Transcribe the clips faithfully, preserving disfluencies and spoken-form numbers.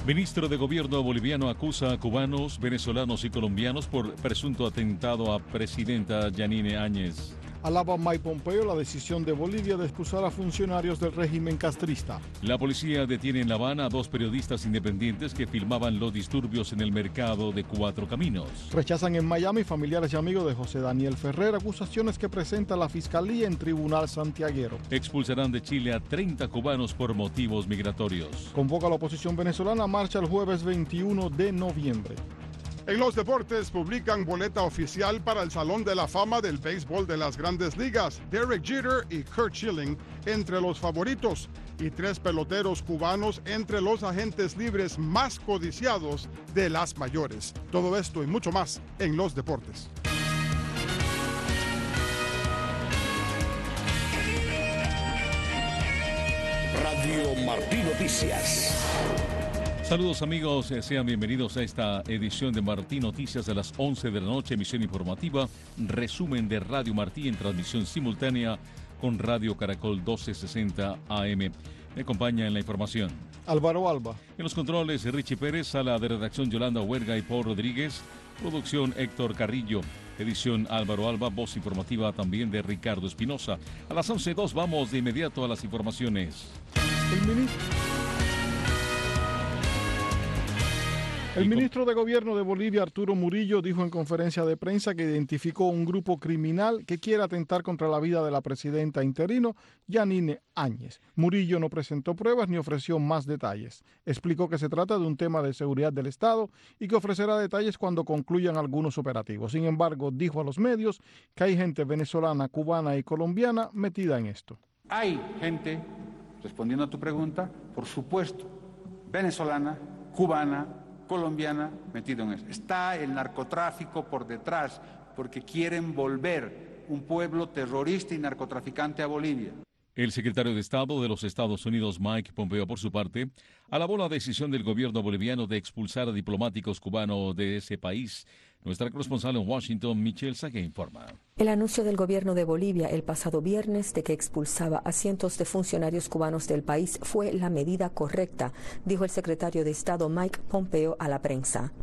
Ministro de Gobierno boliviano acusa a cubanos, venezolanos y colombianos por presunto atentado a presidenta Yanine Áñez. Alaba Mike Pompeo la decisión de Bolivia de expulsar a funcionarios del régimen castrista. La policía detiene en La Habana a dos periodistas independientes que filmaban los disturbios en el mercado de Cuatro Caminos. Rechazan en Miami familiares y amigos de José Daniel Ferrer acusaciones que presenta la Fiscalía en Tribunal Santiaguero. Expulsarán de Chile a treinta cubanos por motivos migratorios. Convoca a la oposición venezolana a marcha el jueves veintiuno de noviembre. En los deportes publican boleta oficial para el Salón de la Fama del Béisbol de las Grandes Ligas. Derek Jeter y Curt Schilling entre los favoritos y tres peloteros cubanos entre los agentes libres más codiciados de las mayores. Todo esto y mucho más en los deportes. Radio Martí Noticias. Saludos amigos, sean bienvenidos a esta edición de Martí Noticias de las once de la noche, emisión informativa, resumen de Radio Martí en transmisión simultánea con Radio Caracol doce sesenta A M. Me acompaña en la información Álvaro Alba. En los controles Richie Pérez, sala de redacción Yolanda Huerga y Paul Rodríguez, producción Héctor Carrillo, edición Álvaro Alba, voz informativa también de Ricardo Espinosa. A las once y dos vamos de inmediato a las informaciones. El ministro... El ministro de Gobierno de Bolivia, Arturo Murillo, dijo en conferencia de prensa que identificó un grupo criminal que quiere atentar contra la vida de la presidenta interino, Yanine Áñez. Murillo no presentó pruebas ni ofreció más detalles. Explicó que se trata de un tema de seguridad del Estado y que ofrecerá detalles cuando concluyan algunos operativos. Sin embargo, dijo a los medios que hay gente venezolana, cubana y colombiana metida en esto. Hay gente, respondiendo a tu pregunta, por supuesto, venezolana, cubana, colombiana metido en eso. Está el narcotráfico por detrás porque quieren volver un pueblo terrorista y narcotraficante a Bolivia. El secretario de Estado de los Estados Unidos, Mike Pompeo, por su parte, alabó la decisión del gobierno boliviano de expulsar a diplomáticos cubanos de ese país. Nuestra corresponsal en Washington, Michelle Sague, informa. El anuncio del gobierno de Bolivia el pasado viernes de que expulsaba a cientos de funcionarios cubanos del país fue la medida correcta, dijo el secretario de Estado Mike Pompeo a la prensa.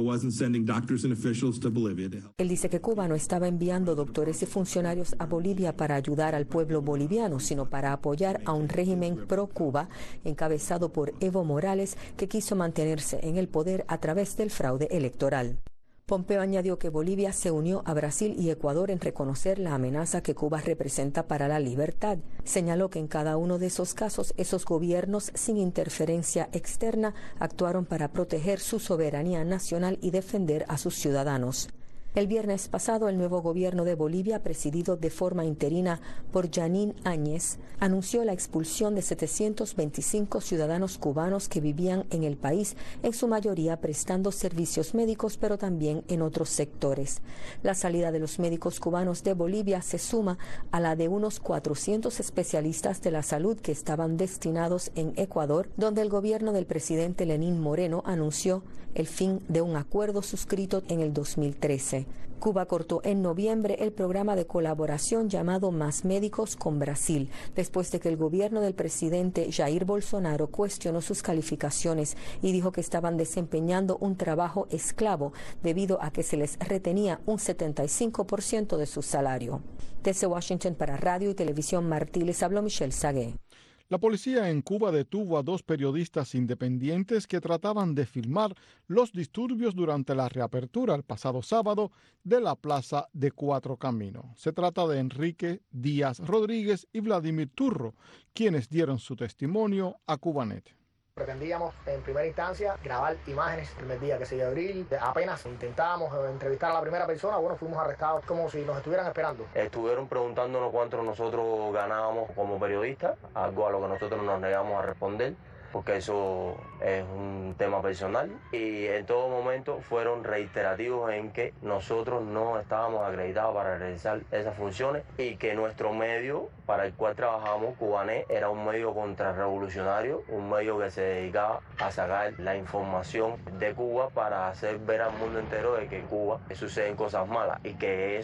Él dice que Cuba no estaba enviando doctores y funcionarios a Bolivia para ayudar al pueblo boliviano, sino para apoyar a un régimen pro-Cuba encabezado por Evo Morales, que quiso mantenerse en el poder a través del fraude electoral. Pompeo añadió que Bolivia se unió a Brasil y Ecuador en reconocer la amenaza que Cuba representa para la libertad. Señaló que en cada uno de esos casos, esos gobiernos sin interferencia externa actuaron para proteger su soberanía nacional y defender a sus ciudadanos. El viernes pasado, el nuevo gobierno de Bolivia, presidido de forma interina por Yanine Áñez, anunció la expulsión de setecientos veinticinco ciudadanos cubanos que vivían en el país, en su mayoría prestando servicios médicos, pero también en otros sectores. La salida de los médicos cubanos de Bolivia se suma a la de unos cuatrocientos especialistas de la salud que estaban destinados en Ecuador, donde el gobierno del presidente Lenín Moreno anunció el fin de un acuerdo suscrito en el dos mil trece. Cuba cortó en noviembre el programa de colaboración llamado Más Médicos con Brasil, después de que el gobierno del presidente Jair Bolsonaro cuestionó sus calificaciones y dijo que estaban desempeñando un trabajo esclavo debido a que se les retenía un setenta y cinco por ciento de su salario. Desde Washington para Radio y Televisión Martí les habló Michelle Sague. La policía en Cuba detuvo a dos periodistas independientes que trataban de filmar los disturbios durante la reapertura el pasado sábado de la Plaza de Cuatro Caminos. Se trata de Enrique Díaz Rodríguez y Vladimir Turro, quienes dieron su testimonio a Cubanet. Pretendíamos en primera instancia grabar imágenes el primer día que se iba a abrir. Apenas intentábamos entrevistar a la primera persona, bueno, fuimos arrestados como si nos estuvieran esperando. Estuvieron preguntándonos cuánto nosotros ganábamos como periodistas, algo a lo que nosotros nos negamos a responder, porque eso es un tema personal, y en todo momento fueron reiterativos en que nosotros no estábamos acreditados para realizar esas funciones y que nuestro medio para el cual trabajamos, Cubanet, era un medio contrarrevolucionario, un medio que se dedicaba a sacar la información de Cuba para hacer ver al mundo entero de que en Cuba suceden cosas malas y que eso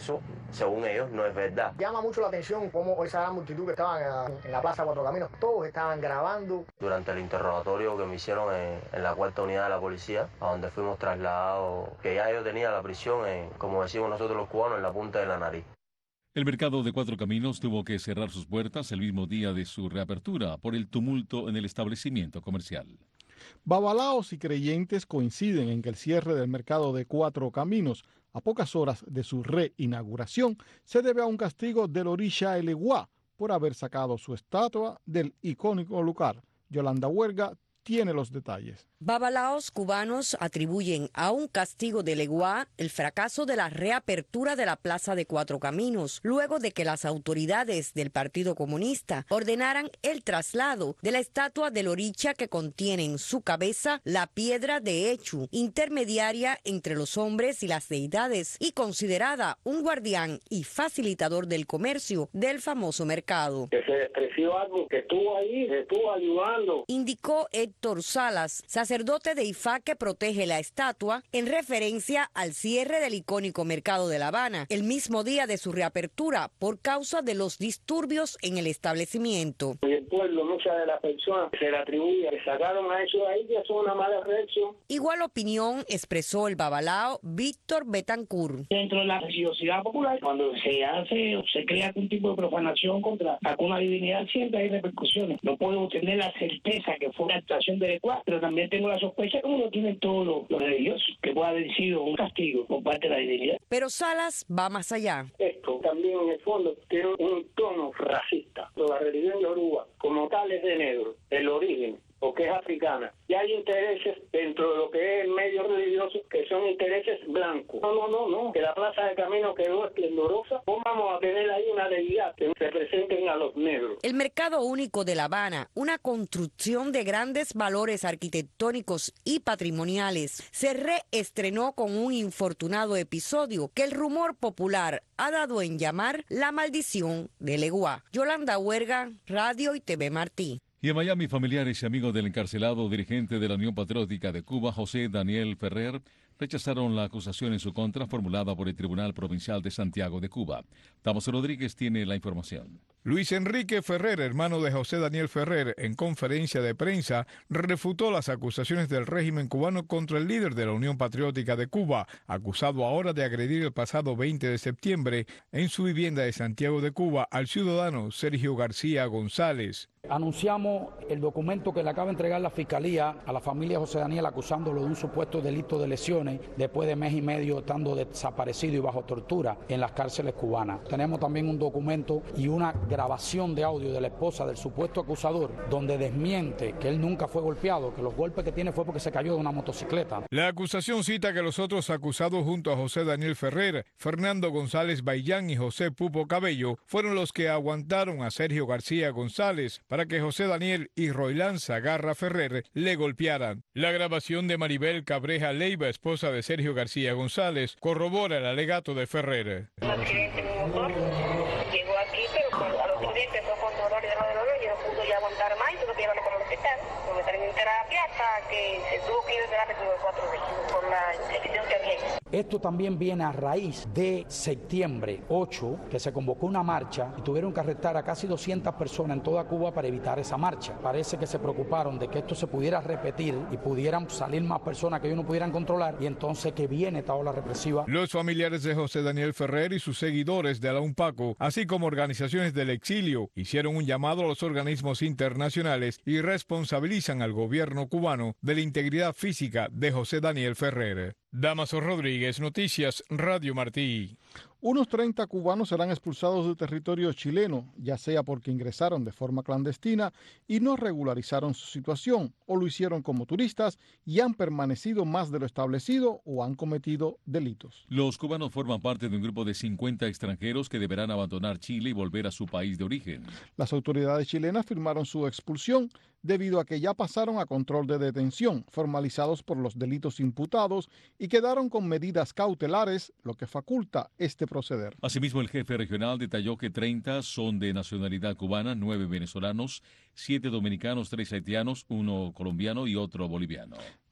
según ellos, no es verdad. Llama mucho la atención cómo esa gran multitud que estaban en la Plaza Cuatro Caminos, todos estaban grabando. Durante el interrogatorio que me hicieron en, en la cuarta unidad de la policía, a donde fuimos trasladados, que ya yo tenía la prisión, en, como decimos nosotros los cubanos, en la punta de la nariz. El mercado de Cuatro Caminos tuvo que cerrar sus puertas el mismo día de su reapertura por el tumulto en el establecimiento comercial. Babalaos y creyentes coinciden en que el cierre del mercado de Cuatro Caminos a pocas horas de su reinauguración se debe a un castigo del Orisha Eleguá por haber sacado su estatua del icónico lugar. Yolanda Huerga tiene los detalles. Babalaos cubanos atribuyen a un castigo de Eleguá el fracaso de la reapertura de la Plaza de Cuatro Caminos, luego de que las autoridades del Partido Comunista ordenaran el traslado de la estatua del Orisha que contiene en su cabeza la piedra de Echu, intermediaria entre los hombres y las deidades y considerada un guardián y facilitador del comercio del famoso mercado. Que se despreció algo que estuvo ahí, que estuvo ayudando. Indicó Héctor Salas, sacerdote de Ifá que protege la estatua, en referencia al cierre del icónico mercado de La Habana, el mismo día de su reapertura, por causa de los disturbios en el establecimiento. Y el pueblo, muchas de las personas se le atribuye que sacaron a eso de ahí, que eso es una mala reacción. Igual opinión expresó el babalao Víctor Betancourt. Dentro de la religiosidad popular, cuando se hace o se crea algún tipo de profanación contra alguna divinidad, siempre hay repercusiones. No puedo tener la certeza que fue una actuación de adecuada, pero también tengo la sospecha, como lo tienen todos los, los religiosos, que puede haber sido un castigo por parte de la divinidad. Pero Salas va más allá. Esto también en el fondo tiene un tono racista. La religión yoruba, como tal, es de negro, el origen, porque es africana. Y hay intereses dentro de lo que es el medio religioso que son intereses blancos. No, no, no, no. Que la Plaza de Camino quedó esplendorosa. ¿Cómo vamos a tener ahí una deidad que representen a los negros? El mercado único de La Habana, una construcción de grandes valores arquitectónicos y patrimoniales, se reestrenó con un infortunado episodio que el rumor popular ha dado en llamar la maldición de Eleguá. Yolanda Huerga, Radio y T V Martí. Y en Miami, familiares y amigos del encarcelado dirigente de la Unión Patriótica de Cuba, José Daniel Ferrer, rechazaron la acusación en su contra formulada por el Tribunal Provincial de Santiago de Cuba. Damaso Rodríguez tiene la información. Luis Enrique Ferrer, hermano de José Daniel Ferrer, en conferencia de prensa, refutó las acusaciones del régimen cubano contra el líder de la Unión Patriótica de Cuba, acusado ahora de agredir el pasado veinte de septiembre en su vivienda de Santiago de Cuba al ciudadano Sergio García González. Anunciamos el documento que le acaba de entregar la Fiscalía a la familia José Daniel acusándolo de un supuesto delito de lesiones después de mes y medio estando desaparecido y bajo tortura en las cárceles cubanas. Tenemos también un documento y una grabación de audio de la esposa del supuesto acusador donde desmiente que él nunca fue golpeado, que los golpes que tiene fue porque se cayó de una motocicleta. La acusación cita que los otros acusados junto a José Daniel Ferrer, Fernando González Baillán y José Pupo Cabello fueron los que aguantaron a Sergio García González para que José Daniel y Roilán Zagarra Ferrer le golpearan. La grabación de Maribel Cabreja Leiva, esposa de Sergio García González, corrobora el alegato de Ferrer. Un accidente en mi motor, llegó aquí, pero a los tres días empezó con dolor y dolor y dolor y no pudo ya aguantar más y tuvo que llevarlo para el hospital. Lo metieron en terapia hasta que se tuvo que ir de terapia por cuatro días por la infección que había. Esto también viene a raíz de septiembre ocho, que se convocó una marcha y tuvieron que arrestar a casi doscientas personas en toda Cuba para evitar esa marcha. Parece que se preocuparon de que esto se pudiera repetir y pudieran salir más personas que ellos no pudieran controlar y entonces que viene esta ola represiva. Los familiares de José Daniel Ferrer y sus seguidores de Alain Paco, así como organizaciones del exilio, hicieron un llamado a los organismos internacionales y responsabilizan al gobierno cubano de la integridad física de José Daniel Ferrer. Damaso Rodríguez, Noticias, Radio Martí. Unos treinta cubanos serán expulsados del territorio chileno, ya sea porque ingresaron de forma clandestina y no regularizaron su situación, o lo hicieron como turistas y han permanecido más de lo establecido o han cometido delitos. Los cubanos forman parte de un grupo de cincuenta extranjeros que deberán abandonar Chile y volver a su país de origen. Las autoridades chilenas firmaron su expulsión debido a que ya pasaron a control de detención, formalizados por los delitos imputados y quedaron con medidas cautelares, lo que faculta este proceder. Asimismo, el jefe regional detalló que treinta son de nacionalidad cubana, nueve venezolanos, siete dominicanos, tres haitianos, uno colombiano y otro boliviano.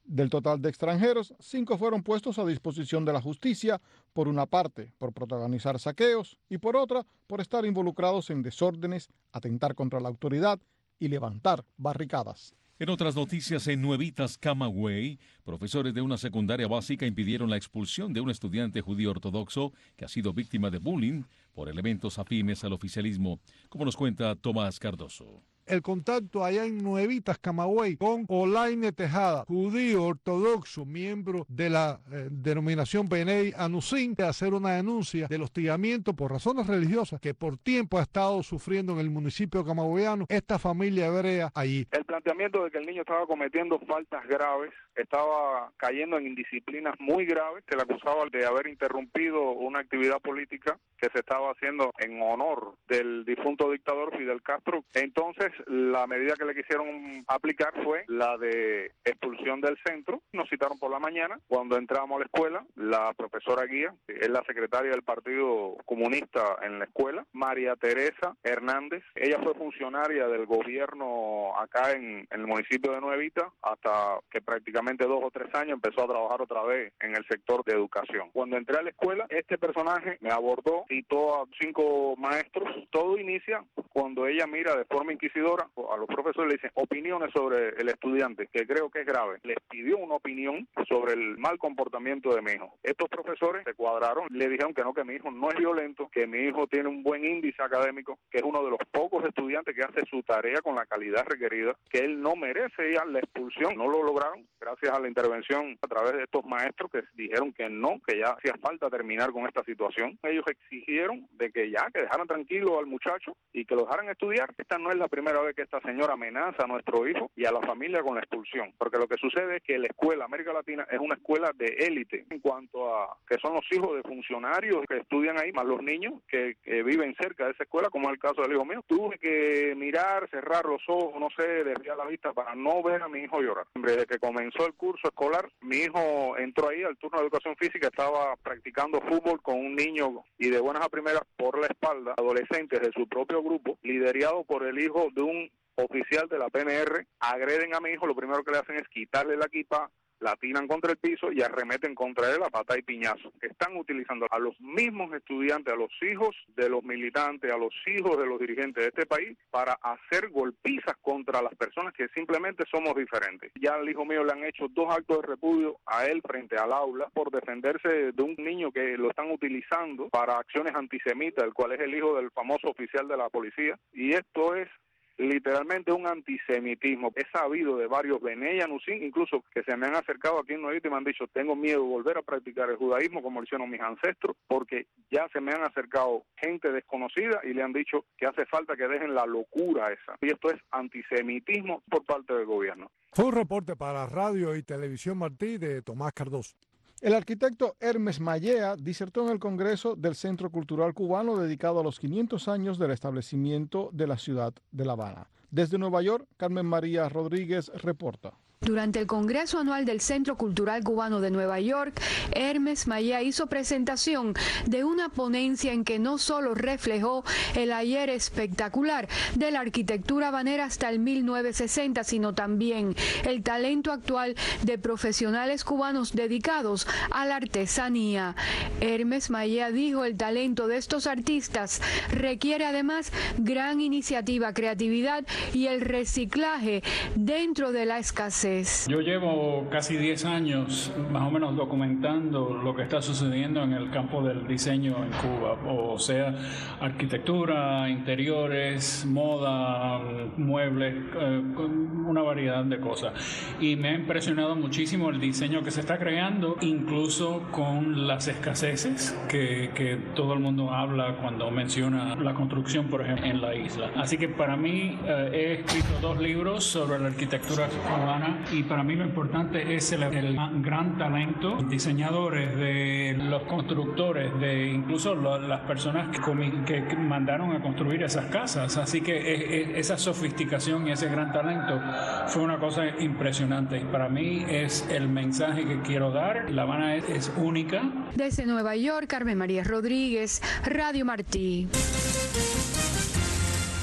Del total de extranjeros, cinco fueron puestos a disposición de la justicia, por una parte por protagonizar saqueos y por otra por estar involucrados en desórdenes, atentar contra la autoridad y levantar barricadas. En otras noticias, en Nuevitas, Camagüey, profesores de una secundaria básica impidieron la expulsión de un estudiante judío ortodoxo que ha sido víctima de bullying por elementos afines al oficialismo, como nos cuenta Tomás Cardoso. El contacto allá en Nuevitas, Camagüey, con Olaine Tejada, judío ortodoxo, miembro de la eh, denominación Benei Anusim, de hacer una denuncia del hostigamiento por razones religiosas que por tiempo ha estado sufriendo en el municipio camagüeyano esta familia hebrea allí. El planteamiento de que el niño estaba cometiendo faltas graves, estaba cayendo en indisciplinas muy graves, se le acusaba de haber interrumpido una actividad política que se estaba haciendo en honor del difunto dictador Fidel Castro. Entonces, la medida que le quisieron aplicar fue la de expulsión del centro. Nos citaron por la mañana. Cuando entramos a la escuela, la profesora guía, es la secretaria del Partido Comunista en la escuela, María Teresa Hernández. Ella fue funcionaria del gobierno acá en, en el municipio de Nuevita hasta que prácticamente dos o tres años empezó a trabajar otra vez en el sector de educación. Cuando entré a la escuela, este personaje me abordó, citó a cinco maestros. Todo inicia cuando ella mira de forma inquisidora a los profesores, le dicen opiniones sobre el estudiante, que creo que es grave. Les pidió una opinión sobre el mal comportamiento de mi hijo. Estos profesores se cuadraron, le dijeron que no, que mi hijo no es violento, que mi hijo tiene un buen índice académico, que es uno de los pocos estudiantes que hace su tarea con la calidad requerida, que él no merece ya la expulsión. No lo lograron gracias a la intervención a través de estos maestros que dijeron que no, que ya hacía falta terminar con esta situación. Ellos exigieron de que ya, que dejaran tranquilo al muchacho y que lo dejaran estudiar. Esta no es la primera vez que esta señora amenaza a nuestro hijo y a la familia con la expulsión, porque lo que sucede es que la escuela América Latina es una escuela de élite en cuanto a que son los hijos de funcionarios que estudian ahí, más los niños que, que viven cerca de esa escuela, como es el caso del hijo mío. Tuve que mirar, cerrar los ojos, no sé, desviar la vista para no ver a mi hijo llorar. Desde que comenzó el curso escolar, mi hijo entró ahí al turno de educación física, estaba practicando fútbol con un niño y de buenas a primeras por la espalda, adolescentes de su propio grupo, liderado por el hijo de un oficial de la P N R, agreden a mi hijo. Lo primero que le hacen es quitarle la equipa, la tiran contra el piso y arremeten contra él a patada y piñazo. Están utilizando a los mismos estudiantes, a los hijos de los militantes, a los hijos de los dirigentes de este país para hacer golpizas contra las personas que simplemente somos diferentes. Ya al hijo mío le han hecho dos actos de repudio a él frente al aula por defenderse de un niño que lo están utilizando para acciones antisemitas, el cual es el hijo del famoso oficial de la policía. Y esto es literalmente un antisemitismo. He sabido de varios Benei Anusim, incluso que se me han acercado aquí en Nuevita y me han dicho, tengo miedo de volver a practicar el judaísmo como lo hicieron mis ancestros, porque ya se me han acercado gente desconocida y le han dicho que hace falta que dejen la locura esa. Y esto es antisemitismo por parte del gobierno. Fue un reporte para Radio y Televisión Martí de Tomás Cardoso. El arquitecto Hermes Mallea disertó en el Congreso del Centro Cultural Cubano dedicado a los quinientos años del establecimiento de la ciudad de La Habana. Desde Nueva York, Carmen María Rodríguez reporta. Durante el Congreso Anual del Centro Cultural Cubano de Nueva York, Hermes Mallea hizo presentación de una ponencia en que no solo reflejó el ayer espectacular de la arquitectura habanera hasta el mil novecientos sesenta, sino también el talento actual de profesionales cubanos dedicados a la artesanía. Hermes Mallea dijo, el talento de estos artistas requiere además gran iniciativa, creatividad y el reciclaje dentro de la escasez. Yo llevo casi diez años más o menos documentando lo que está sucediendo en el campo del diseño en Cuba, o sea, arquitectura, interiores, moda, muebles, eh, una variedad de cosas. Y me ha impresionado muchísimo el diseño que se está creando, incluso con las escaseces que, que todo el mundo habla cuando menciona la construcción, por ejemplo, en la isla. Así que para mí eh, he escrito dos libros sobre la arquitectura cubana. Y para mí lo importante es el, el gran talento, diseñadores, de los constructores, de incluso lo, las personas que, que, que mandaron a construir esas casas. Así que es, es, esa sofisticación y ese gran talento fue una cosa impresionante. Y para mí es el mensaje que quiero dar. La Habana es, es única. Desde Nueva York, Carmen María Rodríguez, Radio Martí.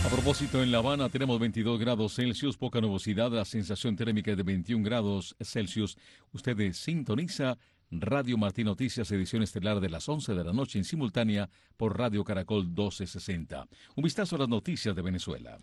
A propósito, en La Habana tenemos veintidós grados Celsius, poca nubosidad, la sensación térmica es de veintiún grados Celsius. Usted sintoniza Radio Martín Noticias, edición estelar de las once de la noche en simultánea por Radio Caracol doce sesenta. Un vistazo a las noticias de Venezuela.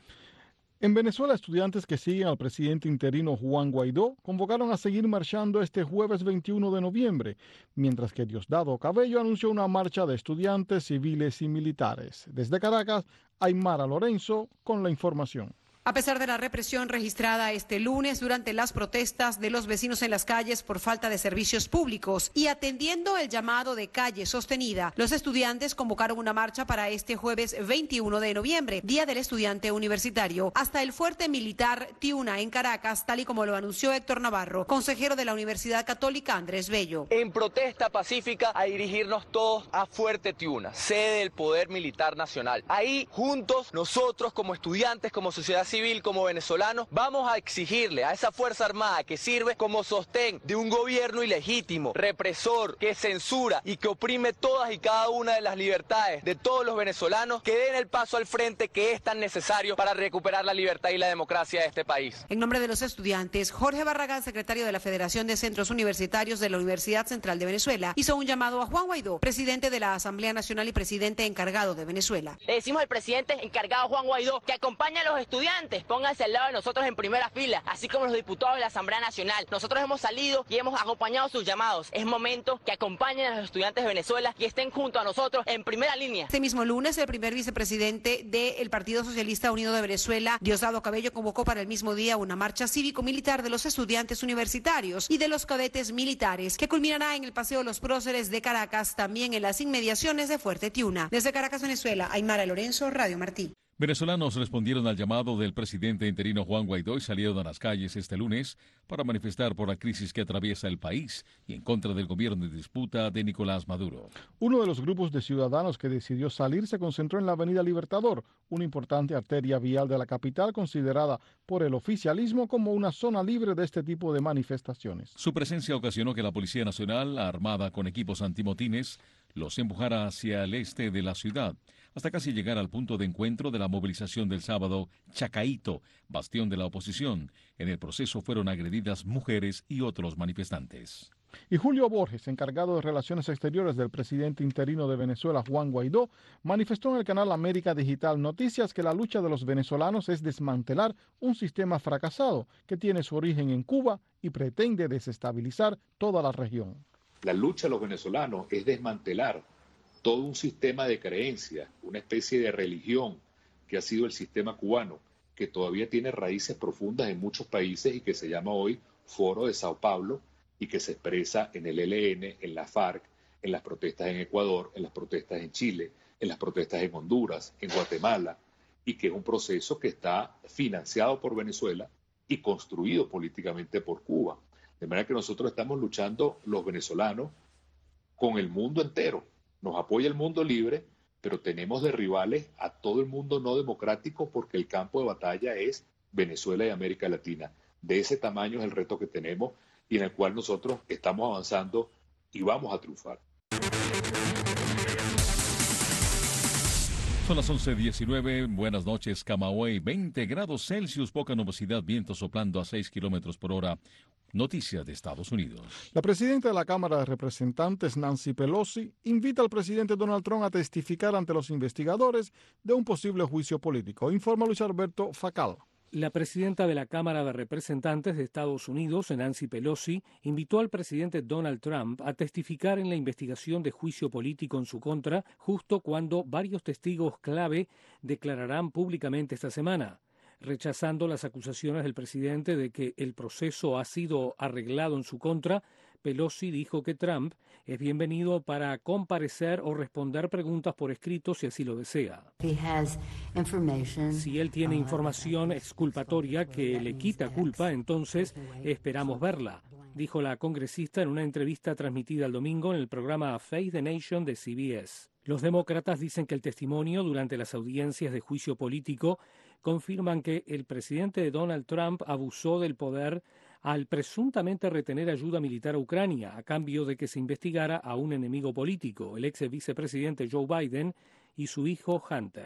En Venezuela, estudiantes que siguen al presidente interino Juan Guaidó convocaron a seguir marchando este jueves veintiuno de noviembre, mientras que Diosdado Cabello anunció una marcha de estudiantes, civiles y militares. Desde Caracas, Aymara Lorenzo con la información. A pesar de la represión registrada este lunes durante las protestas de los vecinos en las calles por falta de servicios públicos y atendiendo el llamado de calle sostenida, los estudiantes convocaron una marcha para este jueves veintiuno de noviembre, Día del Estudiante Universitario, hasta el fuerte militar Tiuna en Caracas, tal y como lo anunció Héctor Navarro, consejero de la Universidad Católica Andrés Bello. En protesta pacífica a dirigirnos todos a Fuerte Tiuna, sede del Poder Militar Nacional. Ahí, juntos, nosotros como estudiantes, como sociedad civil, como venezolanos, vamos a exigirle a esa Fuerza Armada que sirve como sostén de un gobierno ilegítimo, represor, que censura y que oprime todas y cada una de las libertades de todos los venezolanos, que den el paso al frente que es tan necesario para recuperar la libertad y la democracia de este país. En nombre de los estudiantes, Jorge Barragán, secretario de la Federación de Centros Universitarios de la Universidad Central de Venezuela, hizo un llamado a Juan Guaidó, presidente de la Asamblea Nacional y presidente encargado de Venezuela. Le decimos al presidente encargado Juan Guaidó que acompañe a los estudiantes. Pónganse al lado de nosotros en primera fila, así como los diputados de la Asamblea Nacional. Nosotros hemos salido y hemos acompañado sus llamados. Es momento que acompañen a los estudiantes de Venezuela y estén junto a nosotros en primera línea. Este mismo lunes, el primer vicepresidente del Partido Socialista Unido de Venezuela, Diosdado Cabello, convocó para el mismo día una marcha cívico-militar de los estudiantes universitarios y de los cadetes militares, que culminará en el Paseo de los Próceres de Caracas, también en las inmediaciones de Fuerte Tiuna. Desde Caracas, Venezuela, Aymara Lorenzo, Radio Martí. Venezolanos respondieron al llamado del presidente interino Juan Guaidó y salieron a las calles este lunes para manifestar por la crisis que atraviesa el país y en contra del gobierno de disputa de Nicolás Maduro. Uno de los grupos de ciudadanos que decidió salir se concentró en la Avenida Libertador, una importante arteria vial de la capital considerada por el oficialismo como una zona libre de este tipo de manifestaciones. Su presencia ocasionó que la Policía Nacional, armada con equipos antimotines, los empujara hacia el este de la ciudad, hasta casi llegar al punto de encuentro de la movilización del sábado, Chacaíto, bastión de la oposición. En el proceso fueron agredidas mujeres y otros manifestantes. Y Julio Borges, encargado de Relaciones Exteriores del presidente interino de Venezuela, Juan Guaidó, manifestó en el canal América Digital Noticias que la lucha de los venezolanos es desmantelar un sistema fracasado que tiene su origen en Cuba y pretende desestabilizar toda la región. La lucha de los venezolanos es desmantelar todo un sistema de creencias, una especie de religión que ha sido el sistema cubano, que todavía tiene raíces profundas en muchos países y que se llama hoy Foro de Sao Paulo y que se expresa en el E L N, en la FARC, en las protestas en Ecuador, en las protestas en Chile, en las protestas en Honduras, en Guatemala, y que es un proceso que está financiado por Venezuela y construido políticamente por Cuba. De manera que nosotros estamos luchando los venezolanos con el mundo entero. Nos apoya el mundo libre, pero tenemos de rivales a todo el mundo no democrático porque el campo de batalla es Venezuela y América Latina. De ese tamaño es el reto que tenemos y en el cual nosotros estamos avanzando y vamos a triunfar. Son las once diecinueve, buenas noches, Camagüey, veinte grados Celsius, poca nubosidad, viento soplando a seis kilómetros por hora. Noticias de Estados Unidos. La presidenta de la Cámara de Representantes, Nancy Pelosi, invita al presidente Donald Trump a testificar ante los investigadores de un posible juicio político. Informa Luis Alberto Facal. La presidenta de la Cámara de Representantes de Estados Unidos, Nancy Pelosi, invitó al presidente Donald Trump a testificar en la investigación de juicio político en su contra, justo cuando varios testigos clave declararán públicamente esta semana. Rechazando las acusaciones del presidente de que el proceso ha sido arreglado en su contra, Pelosi dijo que Trump es bienvenido para comparecer o responder preguntas por escrito si así lo desea. Si él tiene información exculpatoria que le quita culpa, entonces esperamos verla, dijo la congresista en una entrevista transmitida el domingo en el programa Face the Nation de C B S. Los demócratas dicen que el testimonio durante las audiencias de juicio político confirman que el presidente Donald Trump abusó del poder al presuntamente retener ayuda militar a Ucrania a cambio de que se investigara a un enemigo político, el ex vicepresidente Joe Biden y su hijo Hunter.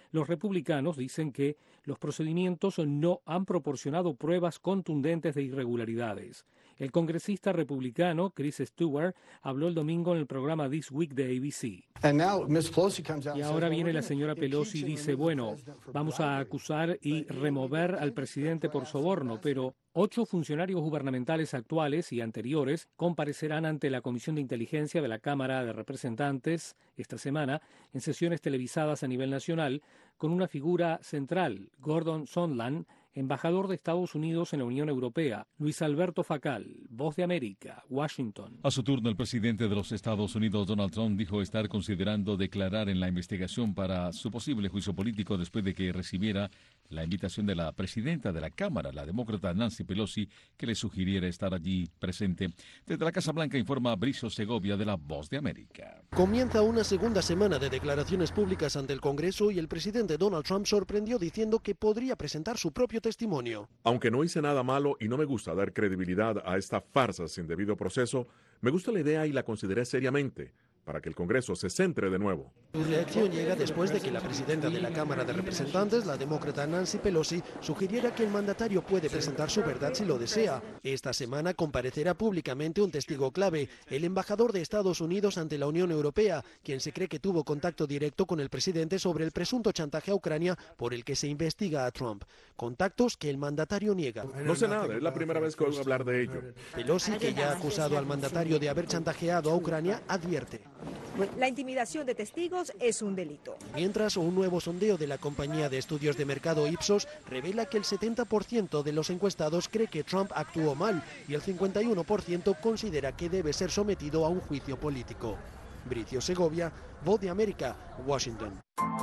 Los republicanos dicen que los procedimientos no han proporcionado pruebas contundentes de irregularidades. El congresista republicano Chris Stewart habló el domingo en el programa This Week de A B C. Y ahora viene la señora Pelosi y dice, bueno, vamos a acusar y remover al presidente por soborno, pero ocho funcionarios gubernamentales actuales y anteriores comparecerán ante la Comisión de Inteligencia de la Cámara de Representantes esta semana en sesiones televisadas a nivel nacional con una figura central, Gordon Sondland, embajador de Estados Unidos en la Unión Europea. Luis Alberto Facal, Voz de América, Washington. A su turno, el presidente de los Estados Unidos, Donald Trump, dijo estar considerando declarar en la investigación para su posible juicio político después de que recibiera la invitación de la presidenta de la Cámara, la demócrata Nancy Pelosi, que le sugiriera estar allí presente. Desde la Casa Blanca informa Bricio Segovia de la Voz de América. Comienza una segunda semana de declaraciones públicas ante el Congreso y el presidente Donald Trump sorprendió diciendo que podría presentar su propio testimonio. Aunque no hice nada malo y no me gusta dar credibilidad a esta farsa sin debido proceso, me gusta la idea y la consideré seriamente para que el Congreso se centre de nuevo. Su reacción llega después de que la presidenta de la Cámara de Representantes, la demócrata Nancy Pelosi, sugiriera que el mandatario puede presentar su verdad si lo desea. Esta semana comparecerá públicamente un testigo clave, el embajador de Estados Unidos ante la Unión Europea, quien se cree que tuvo contacto directo con el presidente sobre el presunto chantaje a Ucrania por el que se investiga a Trump. Contactos que el mandatario niega. No sé nada, es la primera vez que oigo hablar de ello. Pelosi, que ya ha acusado al mandatario de haber chantajeado a Ucrania, advierte. La intimidación de testigos es un delito. Mientras, un nuevo sondeo de la compañía de estudios de mercado Ipsos revela que el setenta por ciento de los encuestados cree que Trump actuó mal y el cincuenta y uno por ciento considera que debe ser sometido a un juicio político. Bricio Segovia, Voz de América, Washington.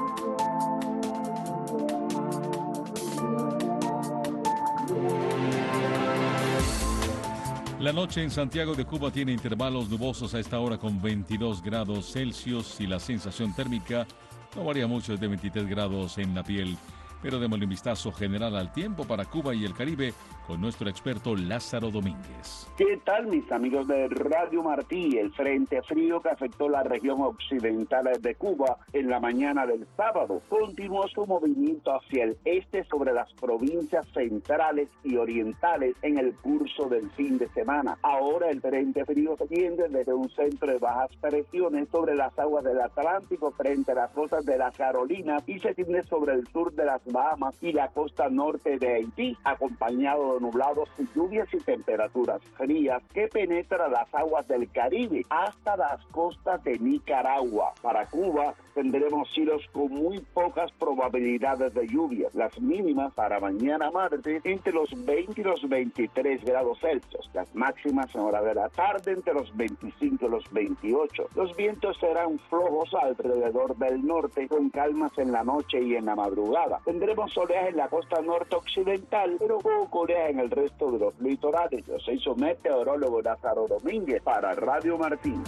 La noche en Santiago de Cuba tiene intervalos nubosos a esta hora con veintidós grados Celsius y la sensación térmica no varía mucho, es de veintitrés grados en la piel. Pero démosle un vistazo general al tiempo para Cuba y el Caribe con nuestro experto Lázaro Domínguez. ¿Qué tal, mis amigos de Radio Martí? El frente frío que afectó la región occidental de Cuba en la mañana del sábado continuó su movimiento hacia el este sobre las provincias centrales y orientales en el curso del fin de semana. Ahora el frente frío se tiende desde un centro de bajas presiones sobre las aguas del Atlántico frente a las costas de las Carolinas y se tiende sobre el sur de las Bahamas y la costa norte de Haití, acompañado de nublados y lluvias y temperaturas frías que penetra las aguas del Caribe hasta las costas de Nicaragua. Para Cuba tendremos cielos con muy pocas probabilidades de lluvias. Las mínimas para mañana martes entre los veinte y los veintitrés grados Celsius. Las máximas en hora de la tarde entre los veinticinco y los veintiocho. Los vientos serán flojos alrededor del norte con calmas en la noche y en la madrugada. Tendremos oleaje en la costa norte occidental, pero poco oleaje en el resto de los litorales. Yo soy su meteorólogo Lázaro Domínguez para Radio Martín.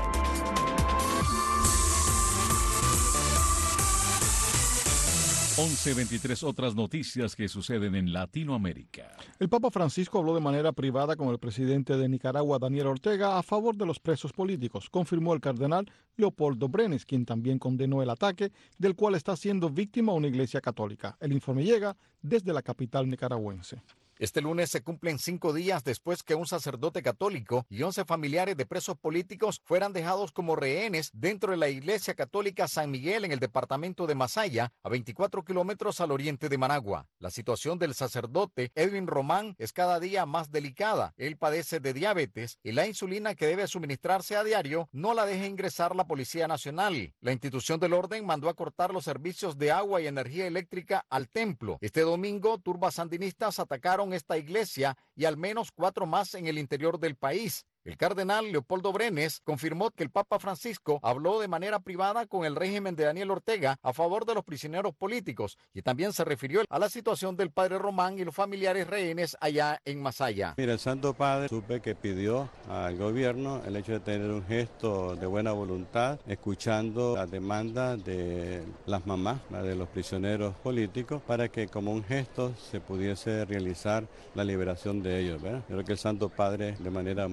once veintitrés otras noticias que suceden en Latinoamérica. El Papa Francisco habló de manera privada con el presidente de Nicaragua, Daniel Ortega, a favor de los presos políticos, confirmó el cardenal Leopoldo Brenes, quien también condenó el ataque del cual está siendo víctima una iglesia católica. El informe llega desde la capital nicaragüense. Este lunes se cumplen cinco días después que un sacerdote católico y once familiares de presos políticos fueran dejados como rehenes dentro de la iglesia católica San Miguel en el departamento de Masaya, a veinticuatro kilómetros al oriente de Managua. La situación del sacerdote Edwin Román es cada día más delicada. Él padece de diabetes y la insulina que debe suministrarse a diario no la deja ingresar la Policía Nacional. La institución del orden mandó a cortar los servicios de agua y energía eléctrica al templo. Este domingo, turbas sandinistas atacaron esta iglesia y al menos cuatro más en el interior del país. El cardenal Leopoldo Brenes confirmó que el Papa Francisco habló de manera privada con el régimen de Daniel Ortega a favor de los prisioneros políticos y también se refirió a la situación del padre Román y los familiares rehenes allá en Masaya. Mira, el Santo Padre supe que pidió al gobierno el hecho de tener un gesto de buena voluntad, escuchando las demandas de las mamás, de los prisioneros políticos, para que como un gesto se pudiese realizar la liberación de ellos, ¿verdad? Yo creo que el Santo Padre de manera muy privada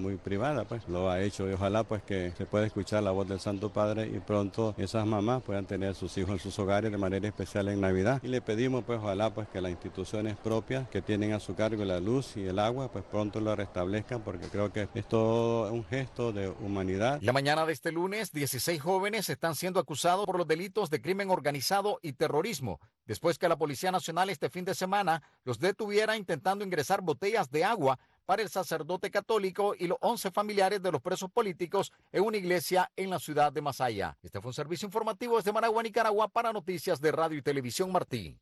privada, pues lo ha hecho y ojalá pues que se pueda escuchar la voz del Santo Padre y pronto esas mamás puedan tener sus hijos en sus hogares de manera especial en Navidad. Y le pedimos pues ojalá pues que las instituciones propias que tienen a su cargo la luz y el agua pues pronto lo restablezcan, porque creo que es todo un gesto de humanidad. La mañana de este lunes, dieciséis jóvenes están siendo acusados por los delitos de crimen organizado y terrorismo, después que la Policía Nacional este fin de semana los detuviera intentando ingresar botellas de agua para el sacerdote católico y los once familiares de los presos políticos en una iglesia en la ciudad de Masaya. Este fue un servicio informativo desde Managua, Nicaragua, para Noticias de Radio y Televisión Martí.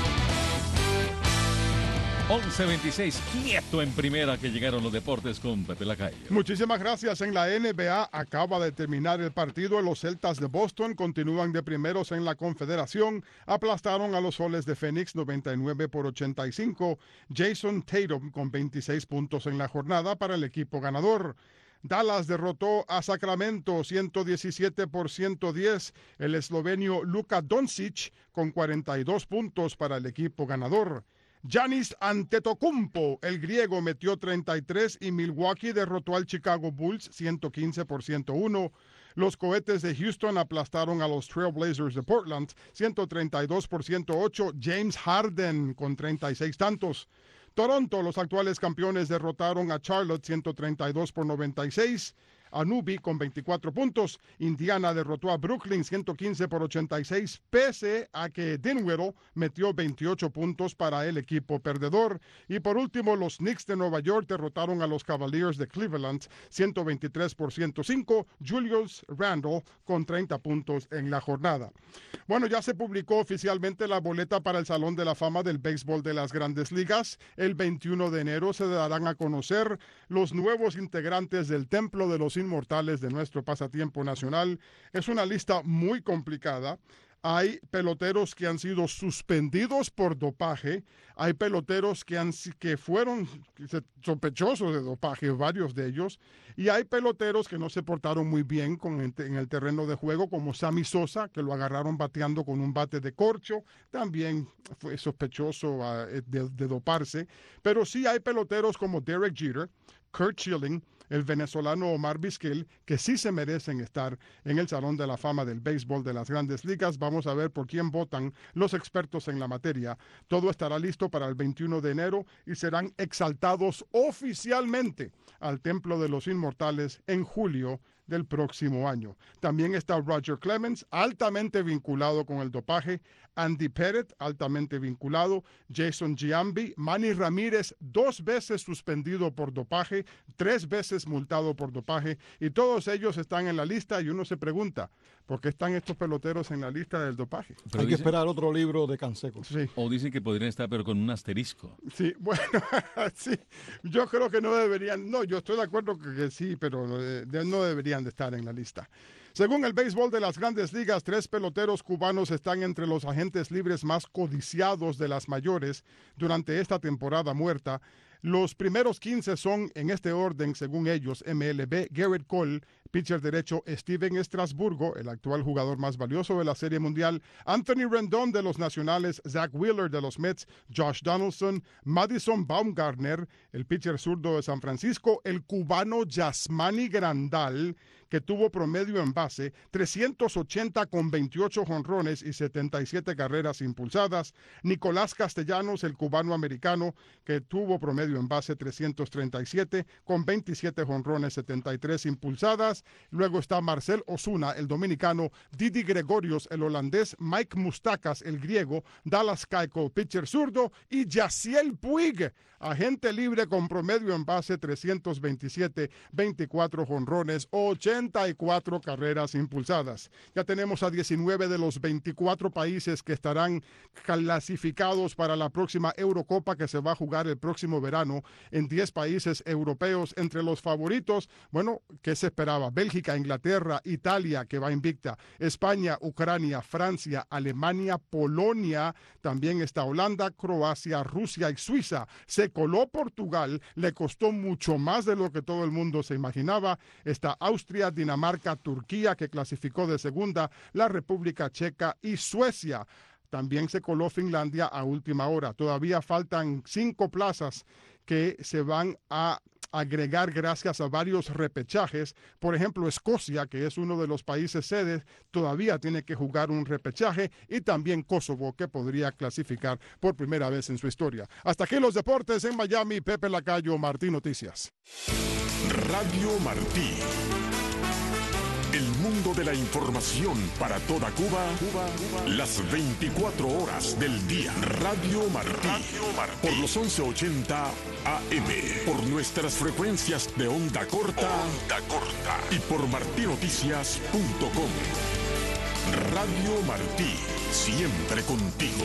once veintiséis, quieto en primera, que llegaron los deportes con Pepe Lacayo. Muchísimas gracias. En la N B A acaba de terminar el partido. Los Celtas de Boston continúan de primeros en la Confederación. Aplastaron a los Soles de Phoenix noventa y nueve por ochenta y cinco. Jason Tatum con veintiséis puntos en la jornada para el equipo ganador. Dallas derrotó a Sacramento ciento diecisiete por ciento diez. El eslovenio Luka Doncic con cuarenta y dos puntos para el equipo ganador. Giannis Antetokounmpo, el griego, metió treinta y tres y Milwaukee derrotó al Chicago Bulls ciento quince por ciento uno. Los Cohetes de Houston aplastaron a los Trail Blazers de Portland ciento treinta y dos por ciento ocho. James Harden con treinta y seis tantos. Toronto, los actuales campeones, derrotaron a Charlotte ciento treinta y dos por noventa y seis. Anubi con veinticuatro puntos. Indiana derrotó a Brooklyn ciento quince por ochenta y seis, pese a que Dinwiddie metió veintiocho puntos para el equipo perdedor. Y por último, los Knicks de Nueva York derrotaron a los Cavaliers de Cleveland ciento veintitrés por ciento cinco. Julius Randle con treinta puntos en la jornada. Bueno, ya se publicó oficialmente la boleta para el Salón de la Fama del Béisbol de las Grandes Ligas. El veintiuno de enero se darán a conocer los nuevos integrantes del Templo de los Inmortales de nuestro pasatiempo nacional. Es una lista muy complicada. Hay peloteros que han sido suspendidos por dopaje. Hay peloteros que, han, que fueron sospechosos de dopaje, varios de ellos. Y hay peloteros que no se portaron muy bien con, en el terreno de juego, como Sammy Sosa, que lo agarraron bateando con un bate de corcho. También fue sospechoso uh, de, de doparse. Pero sí hay peloteros como Derek Jeter, Curt Schilling, el venezolano Omar Vizquel, que sí se merecen estar en el Salón de la Fama del Béisbol de las Grandes Ligas. Vamos a ver por quién votan los expertos en la materia. Todo estará listo para el veintiuno de enero y serán exaltados oficialmente al Templo de los Inmortales en julio del próximo año. También está Roger Clemens, altamente vinculado con el dopaje, Andy Pettitte, altamente vinculado, Jason Giambi, Manny Ramírez, dos veces suspendido por dopaje, tres veces multado por dopaje, y todos ellos están en la lista, y uno se pregunta, ¿por qué están estos peloteros en la lista del dopaje? Pero hay dicen, que esperar otro libro de Canseco. Sí. O dicen que podrían estar, pero con un asterisco. Sí, bueno, sí, yo creo que no deberían, no, yo estoy de acuerdo que, que sí, pero eh, no deberían de estar en la lista. Según el béisbol de las Grandes Ligas, tres peloteros cubanos están entre los agentes libres más codiciados de las mayores durante esta temporada muerta. Los primeros quince son, en este orden, según ellos, M L B, Garrett Cole, pitcher derecho, Steven Strasburgo, el actual jugador más valioso de la Serie Mundial, Anthony Rendon de los Nacionales, Zach Wheeler de los Mets, Josh Donaldson, Madison Baumgartner, el pitcher zurdo de San Francisco, el cubano Yasmani Grandal, que tuvo promedio en base trescientos ochenta con veintiocho jonrones y setenta y siete carreras impulsadas. Nicolás Castellanos, el cubano-americano, que tuvo promedio en base trescientos treinta y siete con veintisiete jonrones, setenta y tres impulsadas. Luego está Marcel Ozuna, el dominicano, Didi Gregorios, el holandés, Mike Moustakas, el griego, Dallas Keuchel, pitcher zurdo, y Yasiel Puig, agente libre con promedio en base trescientos veintisiete, veinticuatro jonrones, ochenta y cuatro carreras impulsadas. Ya tenemos a diecinueve de los veinticuatro países que estarán clasificados para la próxima Eurocopa, que se va a jugar el próximo verano en diez países europeos. Entre los favoritos, bueno, ¿qué se esperaba? Bélgica, Inglaterra, Italia, que va invicta, España, Ucrania, Francia, Alemania, Polonia, también está Holanda, Croacia, Rusia y Suiza. Se coló Portugal, le costó mucho más de lo que todo el mundo se imaginaba. Está Austria, Dinamarca, Turquía, que clasificó de segunda, la República Checa y Suecia. también se coló Finlandia a última hora. Todavía faltan cinco plazas que se van a agregar gracias a varios repechajes. Por ejemplo, Escocia, que es uno de los países sedes, todavía tiene que jugar un repechaje, y también Kosovo, que podría clasificar por primera vez en su historia. Hasta aquí los deportes en Miami. Pepe Lacayo, Martí Noticias. Radio Martí. El mundo de la información para toda Cuba, Cuba, Cuba, las veinticuatro horas del día. Radio Martí, Radio Martí, por los once ochenta A M, por nuestras frecuencias de onda corta, onda corta, y por martí noticias punto com. Radio Martí, siempre contigo.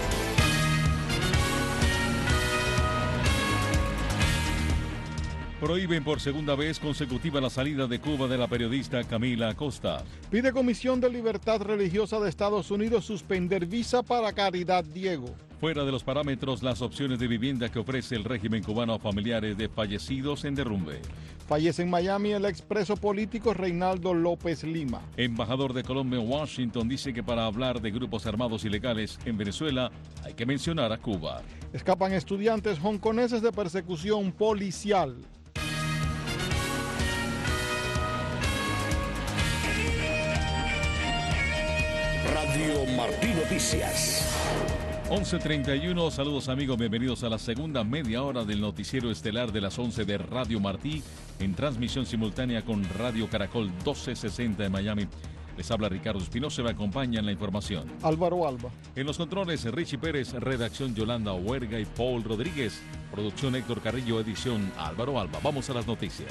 Prohíben por segunda vez consecutiva la salida de Cuba de la periodista Camila Acosta. Pide Comisión de Libertad Religiosa de Estados Unidos suspender visa para Caridad Diego. Fuera de los parámetros, las opciones de vivienda que ofrece el régimen cubano a familiares de fallecidos en derrumbe. Fallece en Miami el expreso político Reinaldo López Lima. Embajador de Colombia en Washington dice que para hablar de grupos armados ilegales en Venezuela hay que mencionar a Cuba. Escapan estudiantes hongkoneses de persecución policial. Radio Martí Noticias. once treinta y uno, saludos amigos, bienvenidos a la segunda media hora del noticiero estelar de las once de Radio Martí, en transmisión simultánea con Radio Caracol doce sesenta de Miami. Les habla Ricardo Espinosa y me acompaña en la información Álvaro Alba. En los controles, Richie Pérez, redacción Yolanda Huerga y Paul Rodríguez, producción Héctor Carrillo, edición Álvaro Alba. Vamos a las noticias.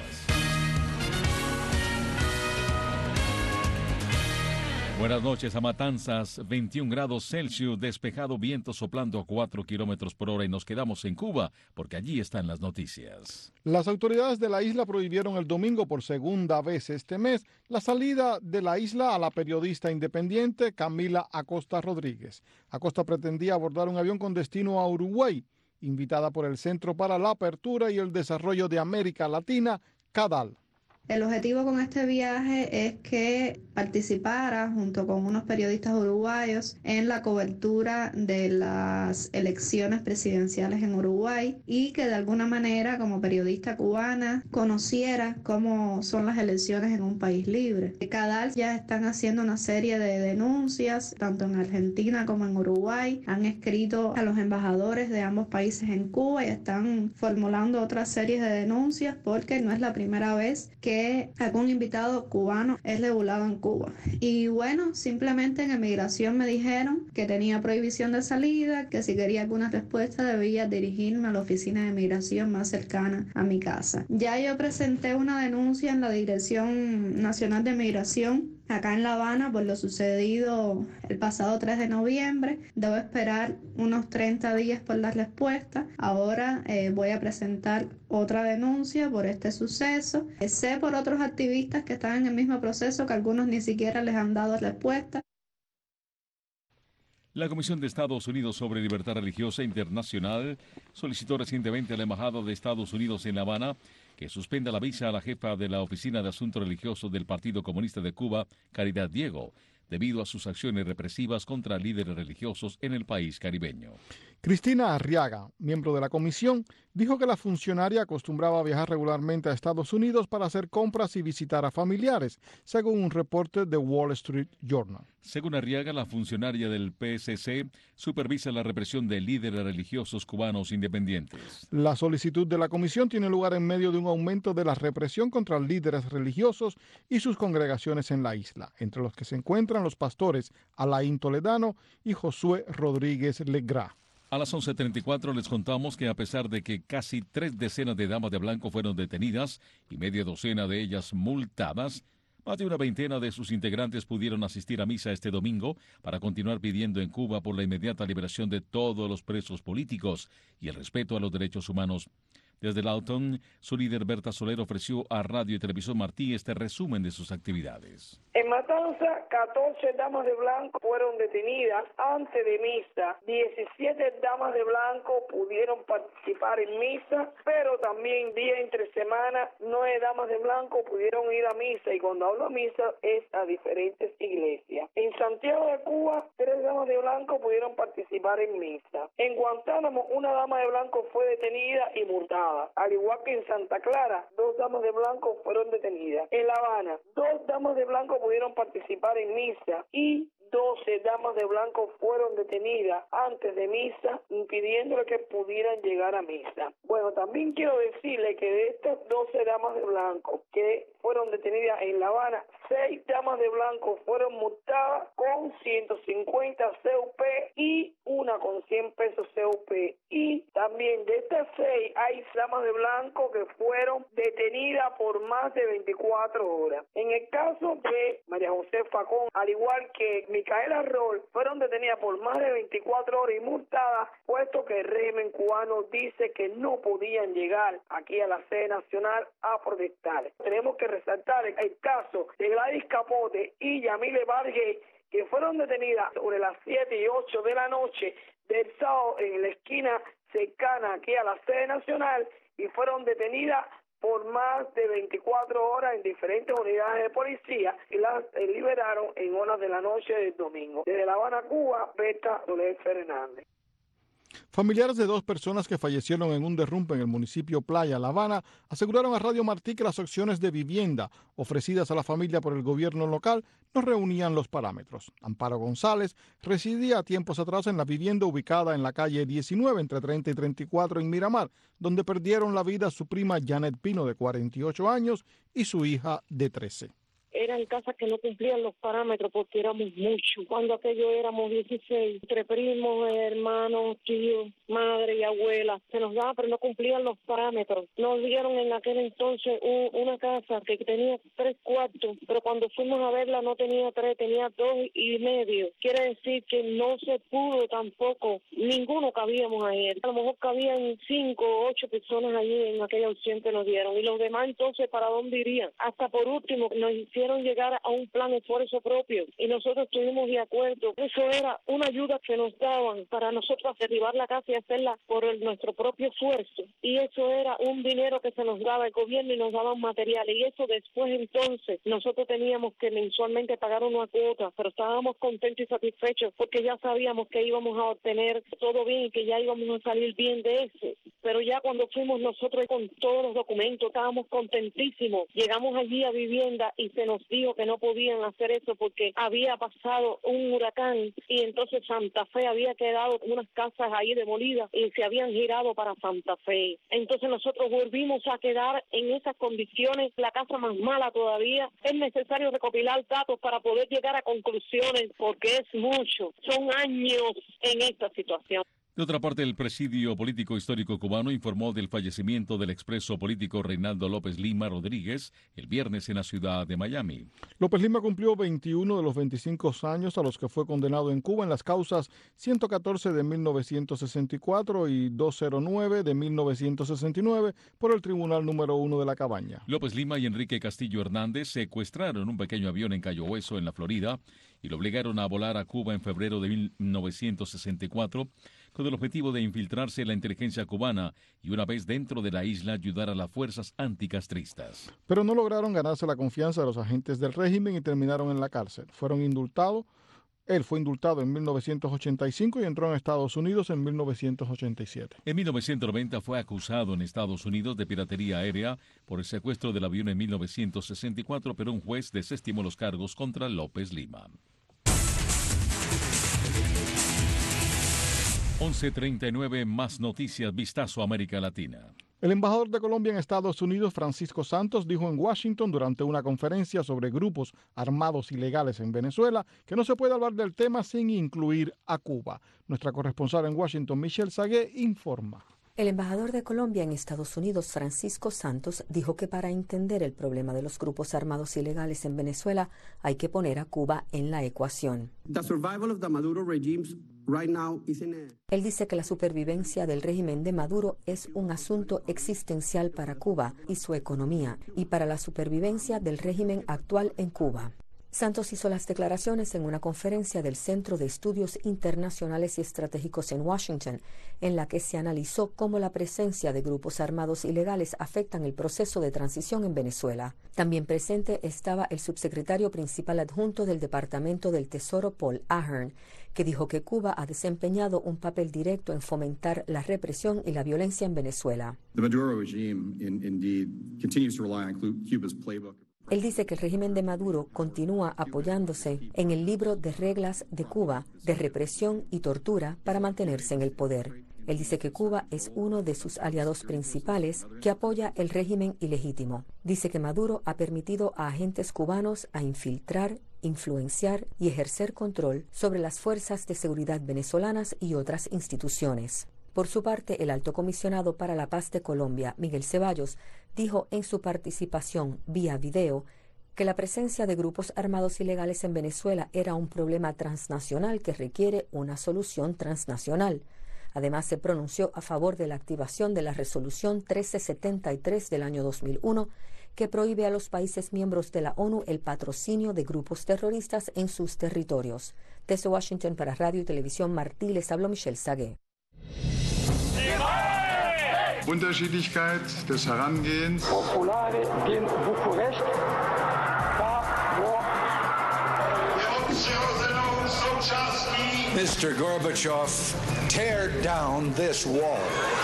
Buenas noches. A Matanzas, veintiún grados Celsius, despejado, viento soplando a cuatro kilómetros por hora, y nos quedamos en Cuba porque allí están las noticias. Las autoridades de la isla prohibieron el domingo por segunda vez este mes la salida de la isla a la periodista independiente Camila Acosta Rodríguez. Acosta pretendía abordar un avión con destino a Uruguay, invitada por el Centro para la Apertura y el Desarrollo de América Latina, CADAL. El objetivo con este viaje es que participara junto con unos periodistas uruguayos en la cobertura de las elecciones presidenciales en Uruguay, y que de alguna manera, como periodista cubana, conociera cómo son las elecciones en un país libre. CADAL ya están haciendo una serie de denuncias, tanto en Argentina como en Uruguay. Han escrito a los embajadores de ambos países en Cuba y están formulando otra serie de denuncias, porque no es la primera vez que que algún invitado cubano es regulado en Cuba. Y bueno, simplemente en emigración me dijeron que tenía prohibición de salida, que si quería alguna respuesta debía dirigirme a la oficina de emigración más cercana a mi casa. Ya yo presenté una denuncia en la Dirección Nacional de Migración acá en La Habana por lo sucedido el pasado tres de noviembre. Debo esperar unos treinta días por la respuesta. Ahora eh, voy a presentar otra denuncia por este suceso. Eh, sé por otros activistas que están en el mismo proceso que algunos ni siquiera les han dado respuesta. La Comisión de Estados Unidos sobre Libertad Religiosa Internacional solicitó recientemente a la Embajada de Estados Unidos en La Habana que suspenda la visa a la jefa de la Oficina de Asuntos Religiosos del Partido Comunista de Cuba, Caridad Diego, debido a sus acciones represivas contra líderes religiosos en el país caribeño. Cristina Arriaga, miembro de la comisión, dijo que la funcionaria acostumbraba a viajar regularmente a Estados Unidos para hacer compras y visitar a familiares, según un reporte de Wall Street Journal. Según Arriaga, la funcionaria del P S C supervisa la represión de líderes religiosos cubanos independientes. La solicitud de la comisión tiene lugar en medio de un aumento de la represión contra líderes religiosos y sus congregaciones en la isla, entre los que se encuentran los pastores Alain Toledano y Josué Rodríguez Legrá. A las once treinta y cuatro les contamos que a pesar de que casi tres decenas de damas de blanco fueron detenidas y media docena de ellas multadas, más de una veintena de sus integrantes pudieron asistir a misa este domingo para continuar pidiendo en Cuba por la inmediata liberación de todos los presos políticos y el respeto a los derechos humanos. Desde Lawton, su líder Berta Soler ofreció a Radio y Televisión Martí este resumen de sus actividades. En Matanza, catorce damas de blanco fueron detenidas antes de misa. diecisiete damas de blanco pudieron participar en misa, pero también día entre semana, nueve damas de blanco pudieron ir a misa, y cuando hablo de misa es a diferentes iglesias. En Santiago de Cuba, tres damas de blanco pudieron participar en misa. En Guantánamo, una dama de blanco fue detenida y multada. Al igual que en Santa Clara, dos damas de blanco fueron detenidas. En La Habana, dos damas de blanco pudieron participar en misa y doce damas de blanco fueron detenidas antes de misa, impidiéndole que pudieran llegar a misa. Bueno, también quiero decirle que de estas doce damas de blanco que fueron detenidas en La Habana, seis damas de blanco fueron multadas con ciento cincuenta C U P y una con cien pesos C U P. Y también de estas seis hay damas de blanco que fueron detenidas por más de veinticuatro horas. En el caso de María José Facón, al igual que Micaela Roll, fueron detenidas por más de veinticuatro horas y multadas, puesto que el régimen cubano dice que no podían llegar aquí a la sede nacional a protestar. Tenemos que resaltar el caso de Gladys Capote y Yamile Vargas, que fueron detenidas sobre las siete y ocho de la noche del sábado en la esquina cercana aquí a la sede nacional, y fueron detenidas por más de veinticuatro horas en diferentes unidades de policía y las eh, liberaron en horas de la noche del domingo. Desde La Habana, Cuba, Berta Soler Fernández. Familiares de dos personas que fallecieron en un derrumbe en el municipio Playa, La Habana, aseguraron a Radio Martí que las opciones de vivienda ofrecidas a la familia por el gobierno local no reunían los parámetros. Amparo González residía tiempos atrás en la vivienda ubicada en la calle diecinueve, entre treinta y treinta y cuatro en Miramar, donde perdieron la vida su prima Janet Pino, de cuarenta y ocho años, y su hija de trece. Eran casas que no cumplían los parámetros porque éramos muchos. Cuando aquello éramos dieciséis, entre primos, hermanos, tíos, madre y abuela. Se nos daba, pero no cumplían los parámetros. Nos dieron en aquel entonces un, una casa que tenía tres cuartos, pero cuando fuimos a verla no tenía tres, tenía dos y medio. Quiere decir que no se pudo tampoco, ninguno cabíamos ahí. A lo mejor cabían cinco o ocho personas allí en aquella opción que nos dieron. Y los demás entonces, ¿para dónde irían? Hasta por último, nos hicieron llegar a un plan de esfuerzo propio y nosotros estuvimos de acuerdo. Eso era una ayuda que nos daban para nosotros derribar la casa y hacerla por el, nuestro propio esfuerzo, y eso era un dinero que se nos daba el gobierno y nos daban materiales, y eso después entonces nosotros teníamos que mensualmente pagar una cuota, pero estábamos contentos y satisfechos porque ya sabíamos que íbamos a obtener todo bien y que ya íbamos a salir bien de eso. Pero ya cuando fuimos nosotros con todos los documentos estábamos contentísimos. Llegamos allí a vivienda y se nos dijo que no podían hacer eso porque había pasado un huracán y entonces Santa Fe había quedado con unas casas ahí demolidas y se habían girado para Santa Fe. Entonces nosotros volvimos a quedar en esas condiciones, la casa más mala todavía. Es necesario recopilar datos para poder llegar a conclusiones porque es mucho, son años en esta situación. De otra parte, el Presidio Político Histórico Cubano informó del fallecimiento del expreso político Reinaldo López Lima Rodríguez el viernes en la ciudad de Miami. López Lima cumplió veintiuno de los veinticinco años a los que fue condenado en Cuba en las causas ciento catorce de mil novecientos sesenta y cuatro y doscientos nueve de mil novecientos sesenta y nueve por el Tribunal número uno de la Cabaña. López Lima y Enrique Castillo Hernández secuestraron un pequeño avión en Cayo Hueso, en la Florida, y lo obligaron a volar a Cuba en febrero de mil novecientos sesenta y cuatro con el objetivo de infiltrarse en la inteligencia cubana y, una vez dentro de la isla, ayudar a las fuerzas anticastristas. Pero no lograron ganarse la confianza de los agentes del régimen y terminaron en la cárcel. Fueron indultados. Él fue indultado en mil novecientos ochenta y cinco y entró en Estados Unidos en mil novecientos ochenta y siete. En mil novecientos noventa fue acusado en Estados Unidos de piratería aérea por el secuestro del avión en mil novecientos sesenta y cuatro, pero un juez desestimó los cargos contra López Lima. once treinta y nueve, más noticias, vistazo a América Latina. El embajador de Colombia en Estados Unidos, Francisco Santos, dijo en Washington durante una conferencia sobre grupos armados ilegales en Venezuela que no se puede hablar del tema sin incluir a Cuba. Nuestra corresponsal en Washington, Michelle Sagué, informa. El embajador de Colombia en Estados Unidos, Francisco Santos, dijo que para entender el problema de los grupos armados ilegales en Venezuela hay que poner a Cuba en la ecuación. The survival of the Maduro regime's Él dice que la supervivencia del régimen de Maduro es un asunto existencial para Cuba y su economía, y para la supervivencia del régimen actual en Cuba. Santos hizo las declaraciones en una conferencia del Centro de Estudios Internacionales y Estratégicos en Washington, en la que se analizó cómo la presencia de grupos armados ilegales afectan el proceso de transición en Venezuela. También presente estaba el subsecretario principal adjunto del Departamento del Tesoro, Paul Ahern, que dijo que Cuba ha desempeñado un papel directo en fomentar la represión y la violencia en Venezuela. The Maduro regime, in, indeed, continues to rely on Cuba's playbook. Él dice que el régimen de Maduro continúa apoyándose en el libro de reglas de Cuba de represión y tortura para mantenerse en el poder. Él dice que Cuba es uno de sus aliados principales que apoya el régimen ilegítimo. Dice que Maduro ha permitido a agentes cubanos a infiltrar, influenciar y ejercer control sobre las fuerzas de seguridad venezolanas y otras instituciones. Por su parte, el alto comisionado para la paz de Colombia, Miguel Ceballos, dijo en su participación vía video que la presencia de grupos armados ilegales en Venezuela era un problema transnacional que requiere una solución transnacional. Además, se pronunció a favor de la activación de la Resolución trece setenta y tres del año dos mil uno, que prohíbe a los países miembros de la ONU el patrocinio de grupos terroristas en sus territorios. Desde Washington para Radio y Televisión Martí, les habló Michelle Sagué. Unterschiedlichkeit des Herangehens. mister Gorbachev, tear down this wall.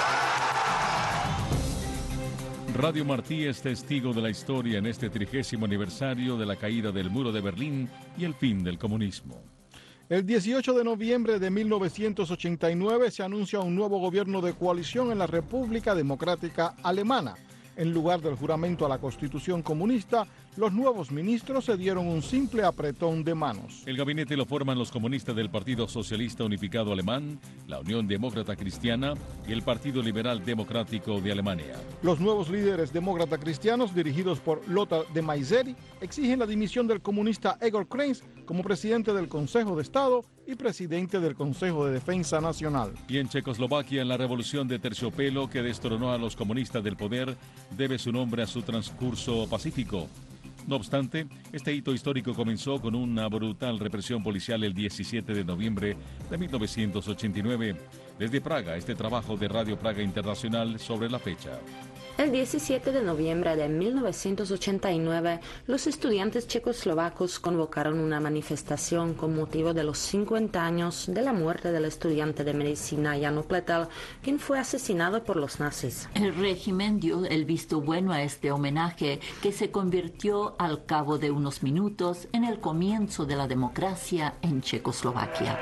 Radio Martí es testigo de la historia en este trigésimo aniversario de la caída del muro de Berlín y el fin del comunismo. El dieciocho de noviembre de mil novecientos ochenta y nueve se anuncia un nuevo gobierno de coalición en la República Democrática Alemana. En lugar del juramento a la Constitución comunista, los nuevos ministros se dieron un simple apretón de manos. El gabinete lo forman los comunistas del Partido Socialista Unificado Alemán, la Unión Demócrata Cristiana y el Partido Liberal Democrático de Alemania. Los nuevos líderes demócrata cristianos, dirigidos por Lothar de Maizière, exigen la dimisión del comunista Egor Krenz como presidente del Consejo de Estado y presidente del Consejo de Defensa Nacional. Y en Checoslovaquia, la revolución de terciopelo que destronó a los comunistas del poder debe su nombre a su transcurso pacífico. No obstante, este hito histórico comenzó con una brutal represión policial el diecisiete de noviembre de mil novecientos ochenta y nueve. Desde Praga, este trabajo de Radio Praga Internacional sobre la fecha. El diecisiete de noviembre de mil novecientos ochenta y nueve, los estudiantes checoslovacos convocaron una manifestación con motivo de los cincuenta años de la muerte del estudiante de medicina Jan Opletal, quien fue asesinado por los nazis. El régimen dio el visto bueno a este homenaje, que se convirtió al cabo de unos minutos en el comienzo de la democracia en Checoslovaquia.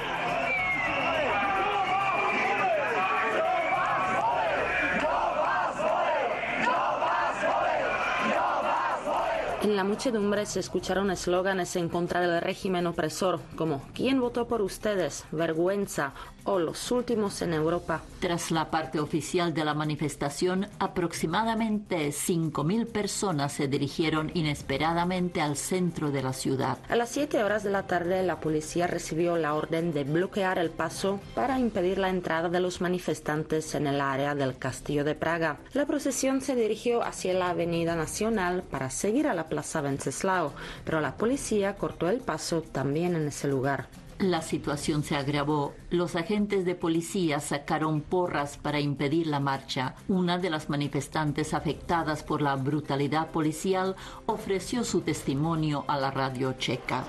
En la muchedumbre se escucharon eslóganes en contra del régimen opresor, como ¿quién votó por ustedes? Vergüenza o los últimos en Europa. Tras la parte oficial de la manifestación, aproximadamente cinco mil personas se dirigieron inesperadamente al centro de la ciudad. A las siete horas de la tarde, la policía recibió la orden de bloquear el paso para impedir la entrada de los manifestantes en el área del Castillo de Praga. La procesión se dirigió hacia la Avenida Nacional para seguir a la Plaza Wenceslao, pero la policía cortó el paso también en ese lugar. La situación se agravó. Los agentes de policía sacaron porras para impedir la marcha. Una de las manifestantes afectadas por la brutalidad policial ofreció su testimonio a la radio checa.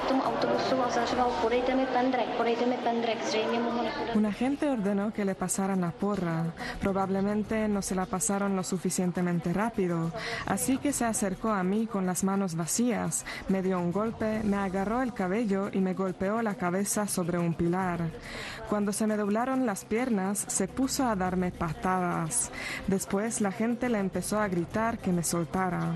Un agente ordenó que le pasaran la porra. Probablemente no se la pasaron lo suficientemente rápido, así que se acercó a mí con las manos vacías, me dio un golpe, me agarró el cabello y me golpeó la cabeza sobre un pilar. Cuando se me doblaron las piernas, se puso a darme patadas. Después la gente le empezó a gritar que me soltara.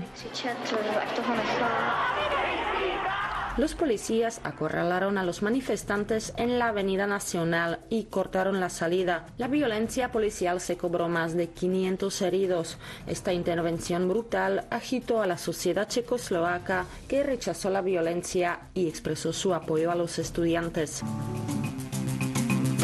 Los policías acorralaron a los manifestantes en la Avenida Nacional y cortaron la salida. La violencia policial se cobró más de quinientos heridos. Esta intervención brutal agitó a la sociedad checoslovaca, que rechazó la violencia y expresó su apoyo a los estudiantes.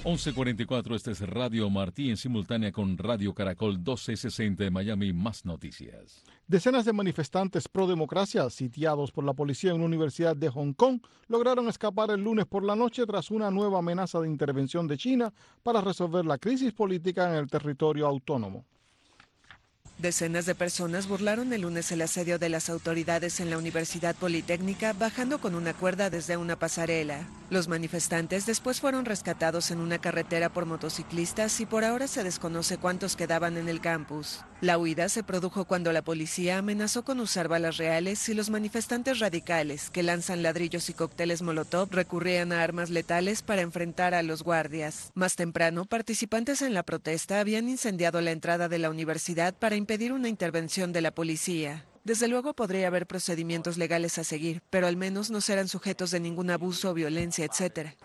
once cuarenta y cuatro, este es Radio Martí en simultánea con Radio Caracol doce sesenta de Miami. Más noticias. Decenas de manifestantes pro democracia sitiados por la policía en una universidad de Hong Kong lograron escapar el lunes por la noche tras una nueva amenaza de intervención de China para resolver la crisis política en el territorio autónomo. Decenas de personas burlaron el lunes el asedio de las autoridades en la Universidad Politécnica bajando con una cuerda desde una pasarela. Los manifestantes después fueron rescatados en una carretera por motociclistas y por ahora se desconoce cuántos quedaban en el campus. La huida se produjo cuando la policía amenazó con usar balas reales y los manifestantes radicales, que lanzan ladrillos y cócteles molotov, recurrían a armas letales para enfrentar a los guardias. Más temprano, participantes en la protesta habían incendiado la entrada de la universidad para impedir una intervención de la policía. Desde luego podría haber procedimientos legales a seguir, pero al menos no serán sujetos de ningún abuso, violencia, etcétera.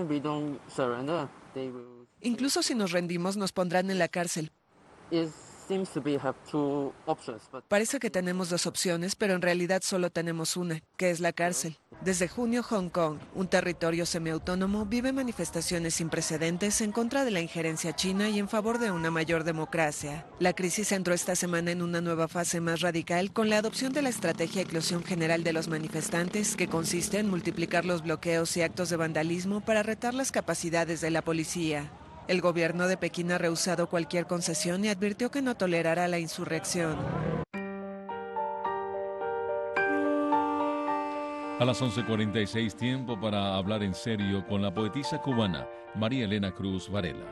Incluso si nos rendimos, nos pondrán en la cárcel. Parece que tenemos dos opciones, pero en realidad solo tenemos una, que es la cárcel. Desde junio, Hong Kong, un territorio semiautónomo, vive manifestaciones sin precedentes en contra de la injerencia china y en favor de una mayor democracia. La crisis entró esta semana en una nueva fase más radical con la adopción de la estrategia de eclosión general de los manifestantes, que consiste en multiplicar los bloqueos y actos de vandalismo para retar las capacidades de la policía. El gobierno de Pekín ha rehusado cualquier concesión y advirtió que no tolerará la insurrección. A las once cuarenta y seis, tiempo para hablar en serio con la poetisa cubana María Elena Cruz Varela.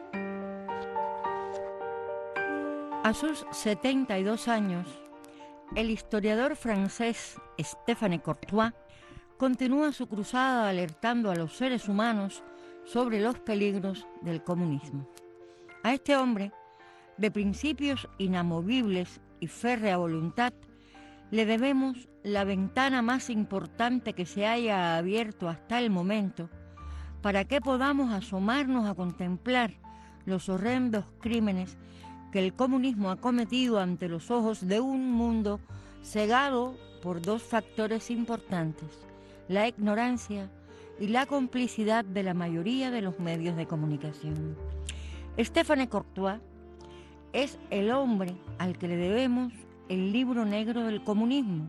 A sus setenta y dos años, el historiador francés Stéphane Courtois continúa su cruzada alertando a los seres humanos sobre los peligros del comunismo. A este hombre, de principios inamovibles y férrea voluntad, le debemos la ventana más importante que se haya abierto hasta el momento para que podamos asomarnos a contemplar los horrendos crímenes que el comunismo ha cometido ante los ojos de un mundo cegado por dos factores importantes: la ignorancia y la complicidad de la mayoría de los medios de comunicación. Stéphane Courtois es el hombre al que le debemos el libro negro del comunismo,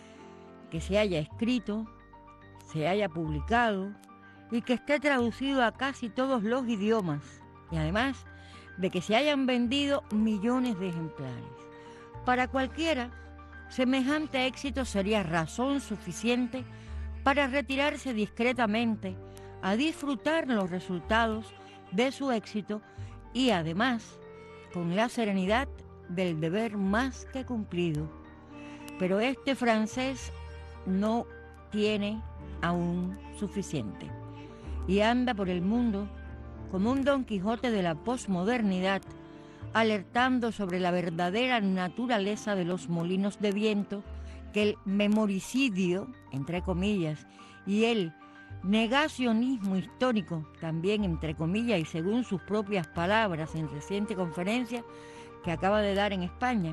que se haya escrito, se haya publicado y que esté traducido a casi todos los idiomas, y además de que se hayan vendido millones de ejemplares. Para cualquiera, semejante éxito sería razón suficiente para retirarse discretamente a disfrutar los resultados de su éxito y además con la serenidad del deber más que cumplido. Pero este francés no tiene aún suficiente y anda por el mundo como un Don Quijote de la posmodernidad, alertando sobre la verdadera naturaleza de los molinos de viento que el memoricidio, entre comillas, y el negacionismo histórico, también entre comillas y según sus propias palabras en reciente conferencia que acaba de dar en España,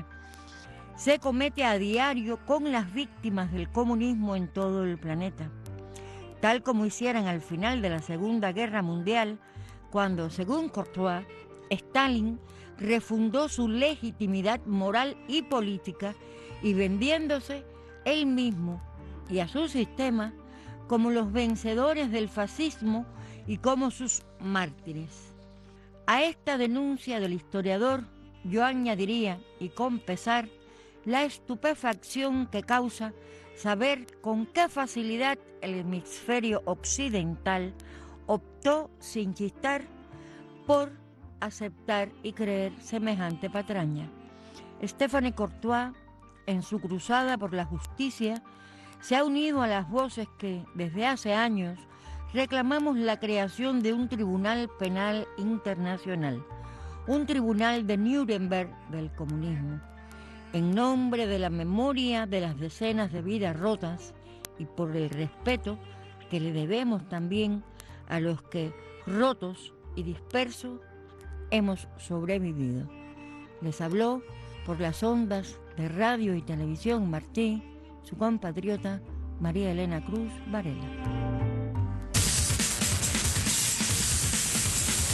se comete a diario con las víctimas del comunismo en todo el planeta, tal como hicieran al final de la Segunda Guerra Mundial, cuando, según Courtois, Stalin refundó su legitimidad moral y política y vendiéndose él mismo y a su sistema como los vencedores del fascismo y como sus mártires. A esta denuncia del historiador yo añadiría, y con pesar, la estupefacción que causa saber con qué facilidad el hemisferio occidental optó sin chistar por aceptar y creer semejante patraña. Stéphane Courtois, en su cruzada por la justicia, se ha unido a las voces que, desde hace años, reclamamos la creación de un tribunal penal internacional, un tribunal de Nuremberg del comunismo, en nombre de la memoria de las decenas de vidas rotas y por el respeto que le debemos también a los que, rotos y dispersos, hemos sobrevivido. Les habló por las ondas de Radio y Televisión Martí, su compatriota María Elena Cruz Varela.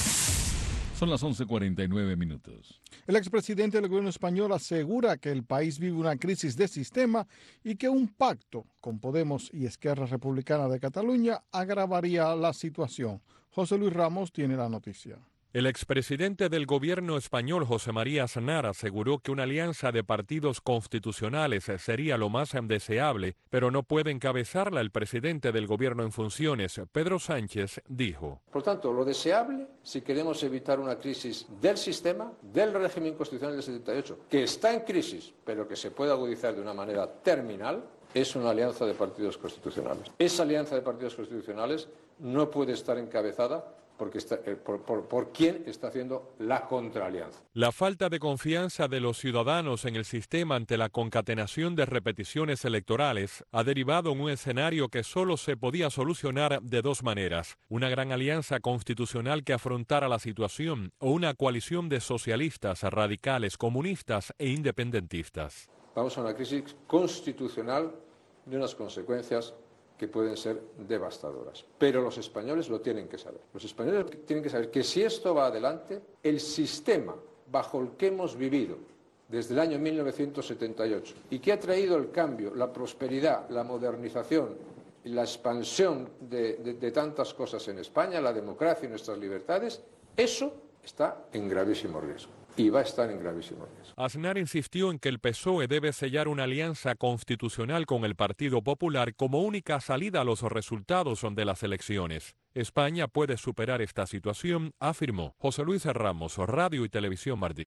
Son las once cuarenta y nueve minutos. El expresidente del gobierno español asegura que el país vive una crisis de sistema y que un pacto con Podemos y Esquerra Republicana de Cataluña agravaría la situación. José Luis Ramos tiene la noticia. El expresidente del gobierno español, José María Aznar, aseguró que una alianza de partidos constitucionales sería lo más deseable, pero no puede encabezarla el presidente del gobierno en funciones, Pedro Sánchez, dijo. Por tanto, lo deseable, si queremos evitar una crisis del sistema, del régimen constitucional del setenta y ocho, que está en crisis, pero que se puede agudizar de una manera terminal, es una alianza de partidos constitucionales. Esa alianza de partidos constitucionales no puede estar encabezada Porque está, eh, por, por, por quién está haciendo la contraalianza. La falta de confianza de los ciudadanos en el sistema ante la concatenación de repeticiones electorales ha derivado en un escenario que solo se podía solucionar de dos maneras: una gran alianza constitucional que afrontara la situación o una coalición de socialistas, radicales, comunistas e independentistas. Vamos a una crisis constitucional de unas consecuencias que pueden ser devastadoras. Pero los españoles lo tienen que saber. Los españoles tienen que saber que si esto va adelante, el sistema bajo el que hemos vivido desde el año mil novecientos setenta y ocho y que ha traído el cambio, la prosperidad, la modernización y la expansión de, de, de tantas cosas en España, la democracia y nuestras libertades, eso está en gravísimo riesgo. Y va a estar en gravísimo riesgo. Aznar insistió en que el P S O E debe sellar una alianza constitucional con el Partido Popular como única salida a los resultados de las elecciones. España puede superar esta situación, afirmó. José Luis Ramos, Radio y Televisión Martí.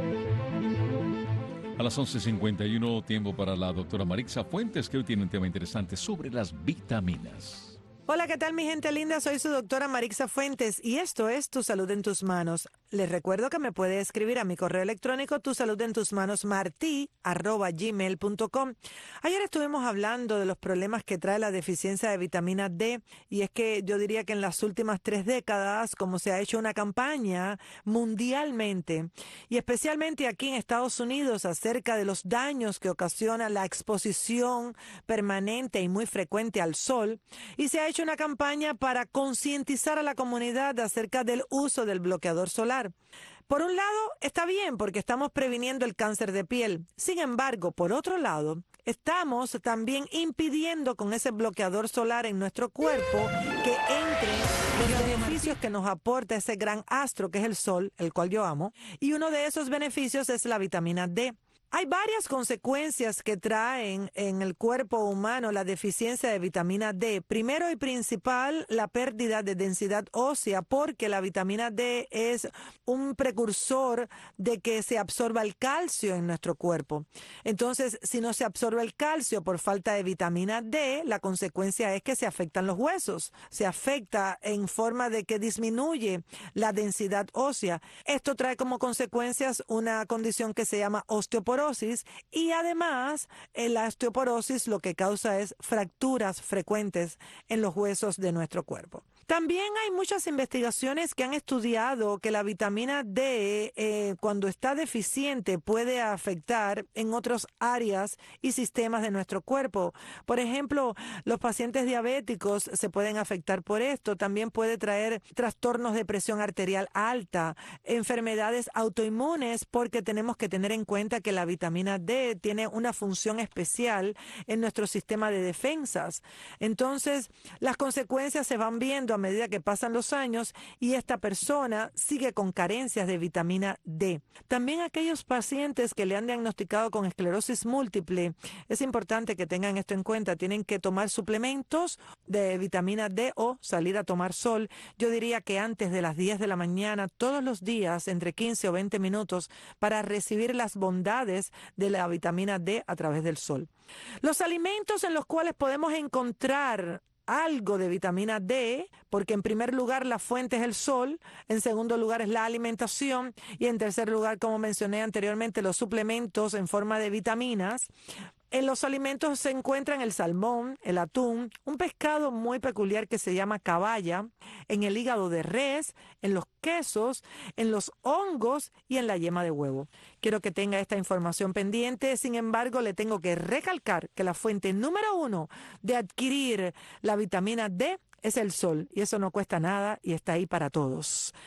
A las once cincuenta y uno, tiempo para la doctora Marixa Fuentes, que hoy tiene un tema interesante sobre las vitaminas. Hola, ¿qué tal mi gente linda? Soy su doctora Marixa Fuentes y esto es Tu Salud en Tus Manos. Les recuerdo que me puede escribir a mi correo electrónico tu salud en tus manos martí arroba gmail punto com. Ayer estuvimos hablando de los problemas que trae la deficiencia de vitamina D y es que yo diría que en las últimas tres décadas, como se ha hecho una campaña mundialmente y especialmente aquí en Estados Unidos acerca de los daños que ocasiona la exposición permanente y muy frecuente al sol, y se ha hecho una campaña para concientizar a la comunidad acerca del uso del bloqueador solar. Por un lado, está bien porque estamos previniendo el cáncer de piel. Sin embargo, por otro lado, estamos también impidiendo con ese bloqueador solar en nuestro cuerpo que entren los beneficios que nos aporta ese gran astro que es el sol, el cual yo amo. Y uno de esos beneficios es la vitamina D. Hay varias consecuencias que traen en el cuerpo humano la deficiencia de vitamina D. Primero y principal, la pérdida de densidad ósea, porque la vitamina D es un precursor de que se absorba el calcio en nuestro cuerpo. Entonces, si no se absorbe el calcio por falta de vitamina D, la consecuencia es que se afectan los huesos. Se afecta en forma de que disminuye la densidad ósea. Esto trae como consecuencias una condición que se llama osteoporosis. Y además, la osteoporosis lo que causa es fracturas frecuentes en los huesos de nuestro cuerpo. También hay muchas investigaciones que han estudiado que la vitamina D, eh, cuando está deficiente, puede afectar en otras áreas y sistemas de nuestro cuerpo. Por ejemplo, los pacientes diabéticos se pueden afectar por esto. También puede traer trastornos de presión arterial alta, enfermedades autoinmunes, porque tenemos que tener en cuenta que la vitamina D tiene una función especial en nuestro sistema de defensas. Entonces, las consecuencias se van viendo a medida que pasan los años y esta persona sigue con carencias de vitamina D. También aquellos pacientes que le han diagnosticado con esclerosis múltiple, es importante que tengan esto en cuenta. Tienen que tomar suplementos de vitamina D o salir a tomar sol. Yo diría que antes de las diez de la mañana, todos los días, entre quince o veinte minutos, para recibir las bondades de la vitamina D a través del sol. Los alimentos en los cuales podemos encontrar algo de vitamina D, porque en primer lugar la fuente es el sol, en segundo lugar es la alimentación y en tercer lugar, como mencioné anteriormente, los suplementos en forma de vitaminas. En los alimentos se encuentran el salmón, el atún, un pescado muy peculiar que se llama caballa, en el hígado de res, en los quesos, en los hongos y en la yema de huevo. Quiero que tenga esta información pendiente. Sin embargo, le tengo que recalcar que la fuente número uno de adquirir la vitamina D es el sol, y eso no cuesta nada y está ahí para todos.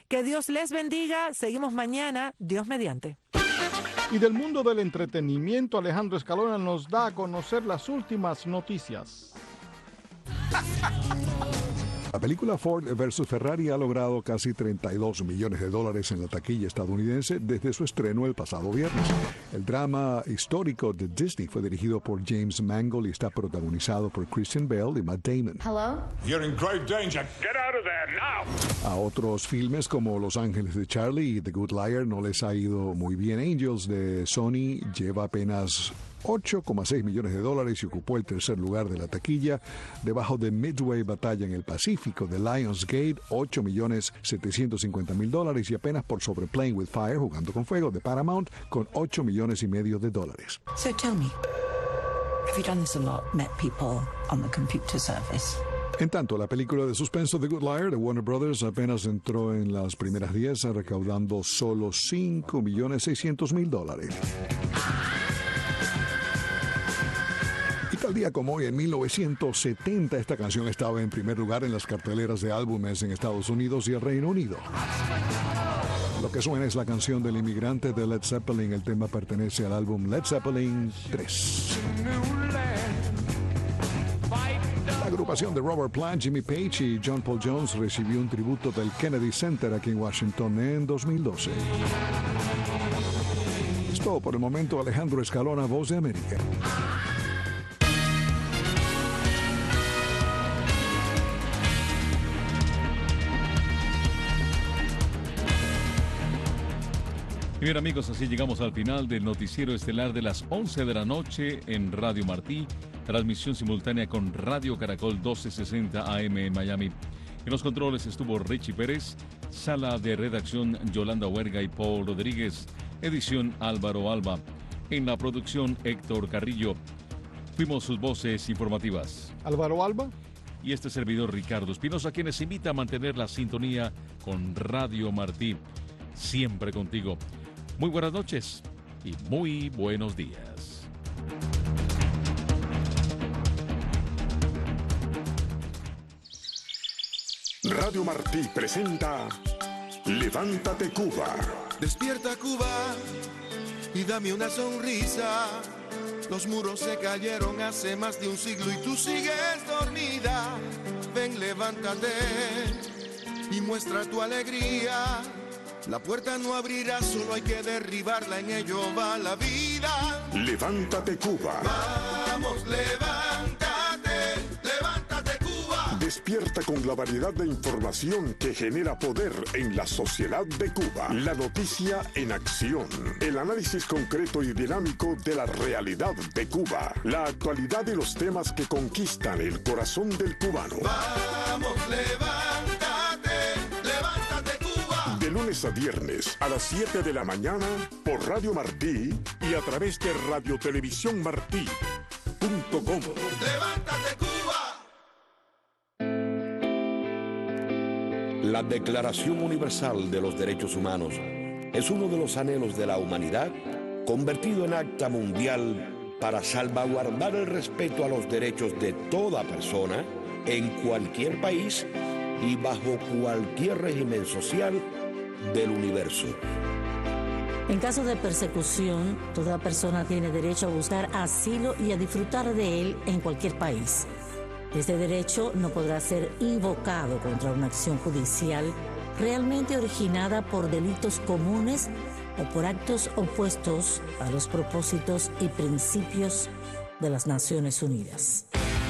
Que Dios les bendiga. Seguimos mañana, Dios mediante. Y del mundo del entretenimiento, Alejandro Escalona nos da a conocer las últimas noticias. La película Ford versus Ferrari ha logrado casi treinta y dos millones de dólares en la taquilla estadounidense desde su estreno el pasado viernes. El drama histórico de Disney fue dirigido por James Mangold y está protagonizado por Christian Bale y Matt Damon. Hello? You're in grave danger. Get out of there now. A otros filmes como Los Ángeles de Charlie y The Good Liar no les ha ido muy bien. Angels de Sony lleva apenas ocho coma seis millones de dólares y ocupó el tercer lugar de la taquilla, debajo de Midway Batalla en el Pacífico de Lionsgate, ocho millones setecientos cincuenta mil dólares, y apenas por sobre Playing with Fire, Jugando con Fuego, de Paramount, con ocho millones y medio de dólares. So tell me, have you done this a lot, met people on the computer service? En tanto, la película de suspenso The Good Liar de Warner Brothers apenas entró en las primeras diez, recaudando solo cinco millones seiscientos mil dólares. Tal día como hoy, en mil novecientos setenta, esta canción estaba en primer lugar en las carteleras de álbumes en Estados Unidos y el Reino Unido. Lo que suena es la canción del inmigrante de Led Zeppelin. El tema pertenece al álbum Led Zeppelin tres. La agrupación de Robert Plant, Jimmy Page y John Paul Jones recibió un tributo del Kennedy Center aquí en Washington en dos mil doce. Es todo por el momento. Alejandro Escalona, Voz de América. Y bien, amigos, así llegamos al final del noticiero estelar de las once de la noche en Radio Martí, transmisión simultánea con Radio Caracol doce sesenta A M en Miami. En los controles estuvo Richie Pérez, sala de redacción Yolanda Huerga y Paul Rodríguez, edición Álvaro Alba. En la producción Héctor Carrillo. Fuimos sus voces informativas. Álvaro Alba. Y este servidor Ricardo Espinosa, quienes invita a mantener la sintonía con Radio Martí. Siempre contigo. Muy buenas noches y muy buenos días. Radio Martí presenta Levántate Cuba. Despierta Cuba y dame una sonrisa. Los muros se cayeron hace más de un siglo y tú sigues dormida. Ven, levántate y muestra tu alegría. La puerta no abrirá, solo hay que derribarla, en ello va la vida. Levántate Cuba. Vamos, levántate, levántate Cuba. Despierta con la variedad de información que genera poder en la sociedad de Cuba. La noticia en acción. El análisis concreto y dinámico de la realidad de Cuba. La actualidad y los temas que conquistan el corazón del cubano. Vamos, levántate. De lunes a viernes a las siete de la mañana por Radio Martí y a través de radio televisión martí punto com. ¡Levántate, Cuba! La Declaración Universal de los Derechos Humanos es uno de los anhelos de la humanidad convertido en acta mundial para salvaguardar el respeto a los derechos de toda persona en cualquier país y bajo cualquier régimen social del universo. En caso de persecución, toda persona tiene derecho a buscar asilo y a disfrutar de él en cualquier país. Este derecho no podrá ser invocado contra una acción judicial realmente originada por delitos comunes o por actos opuestos a los propósitos y principios de las Naciones Unidas.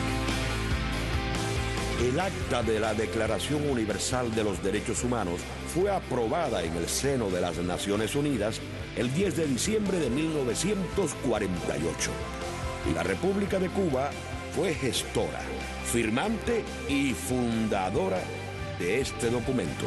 El acta de la Declaración Universal de los Derechos Humanos fue aprobada en el seno de las Naciones Unidas el diez de diciembre de mil novecientos cuarenta y ocho. Y la República de Cuba fue gestora, firmante y fundadora de este documento.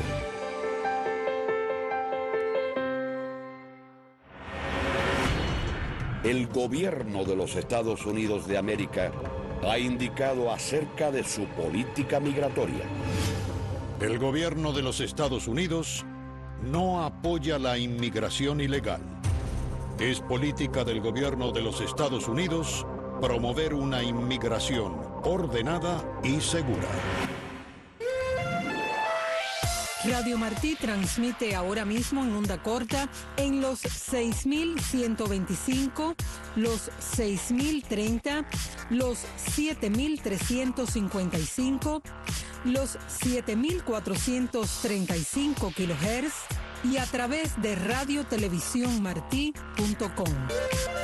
El gobierno de los Estados Unidos de América ha indicado acerca de su política migratoria. El gobierno de los Estados Unidos no apoya la inmigración ilegal. Es política del gobierno de los Estados Unidos promover una inmigración ordenada y segura. Radio Martí transmite ahora mismo en onda corta en los seis mil ciento veinticinco, los seis mil treinta, los siete mil trescientos cincuenta y cinco, los siete mil cuatrocientos treinta y cinco kilohertz y a través de radio televisión martí punto com.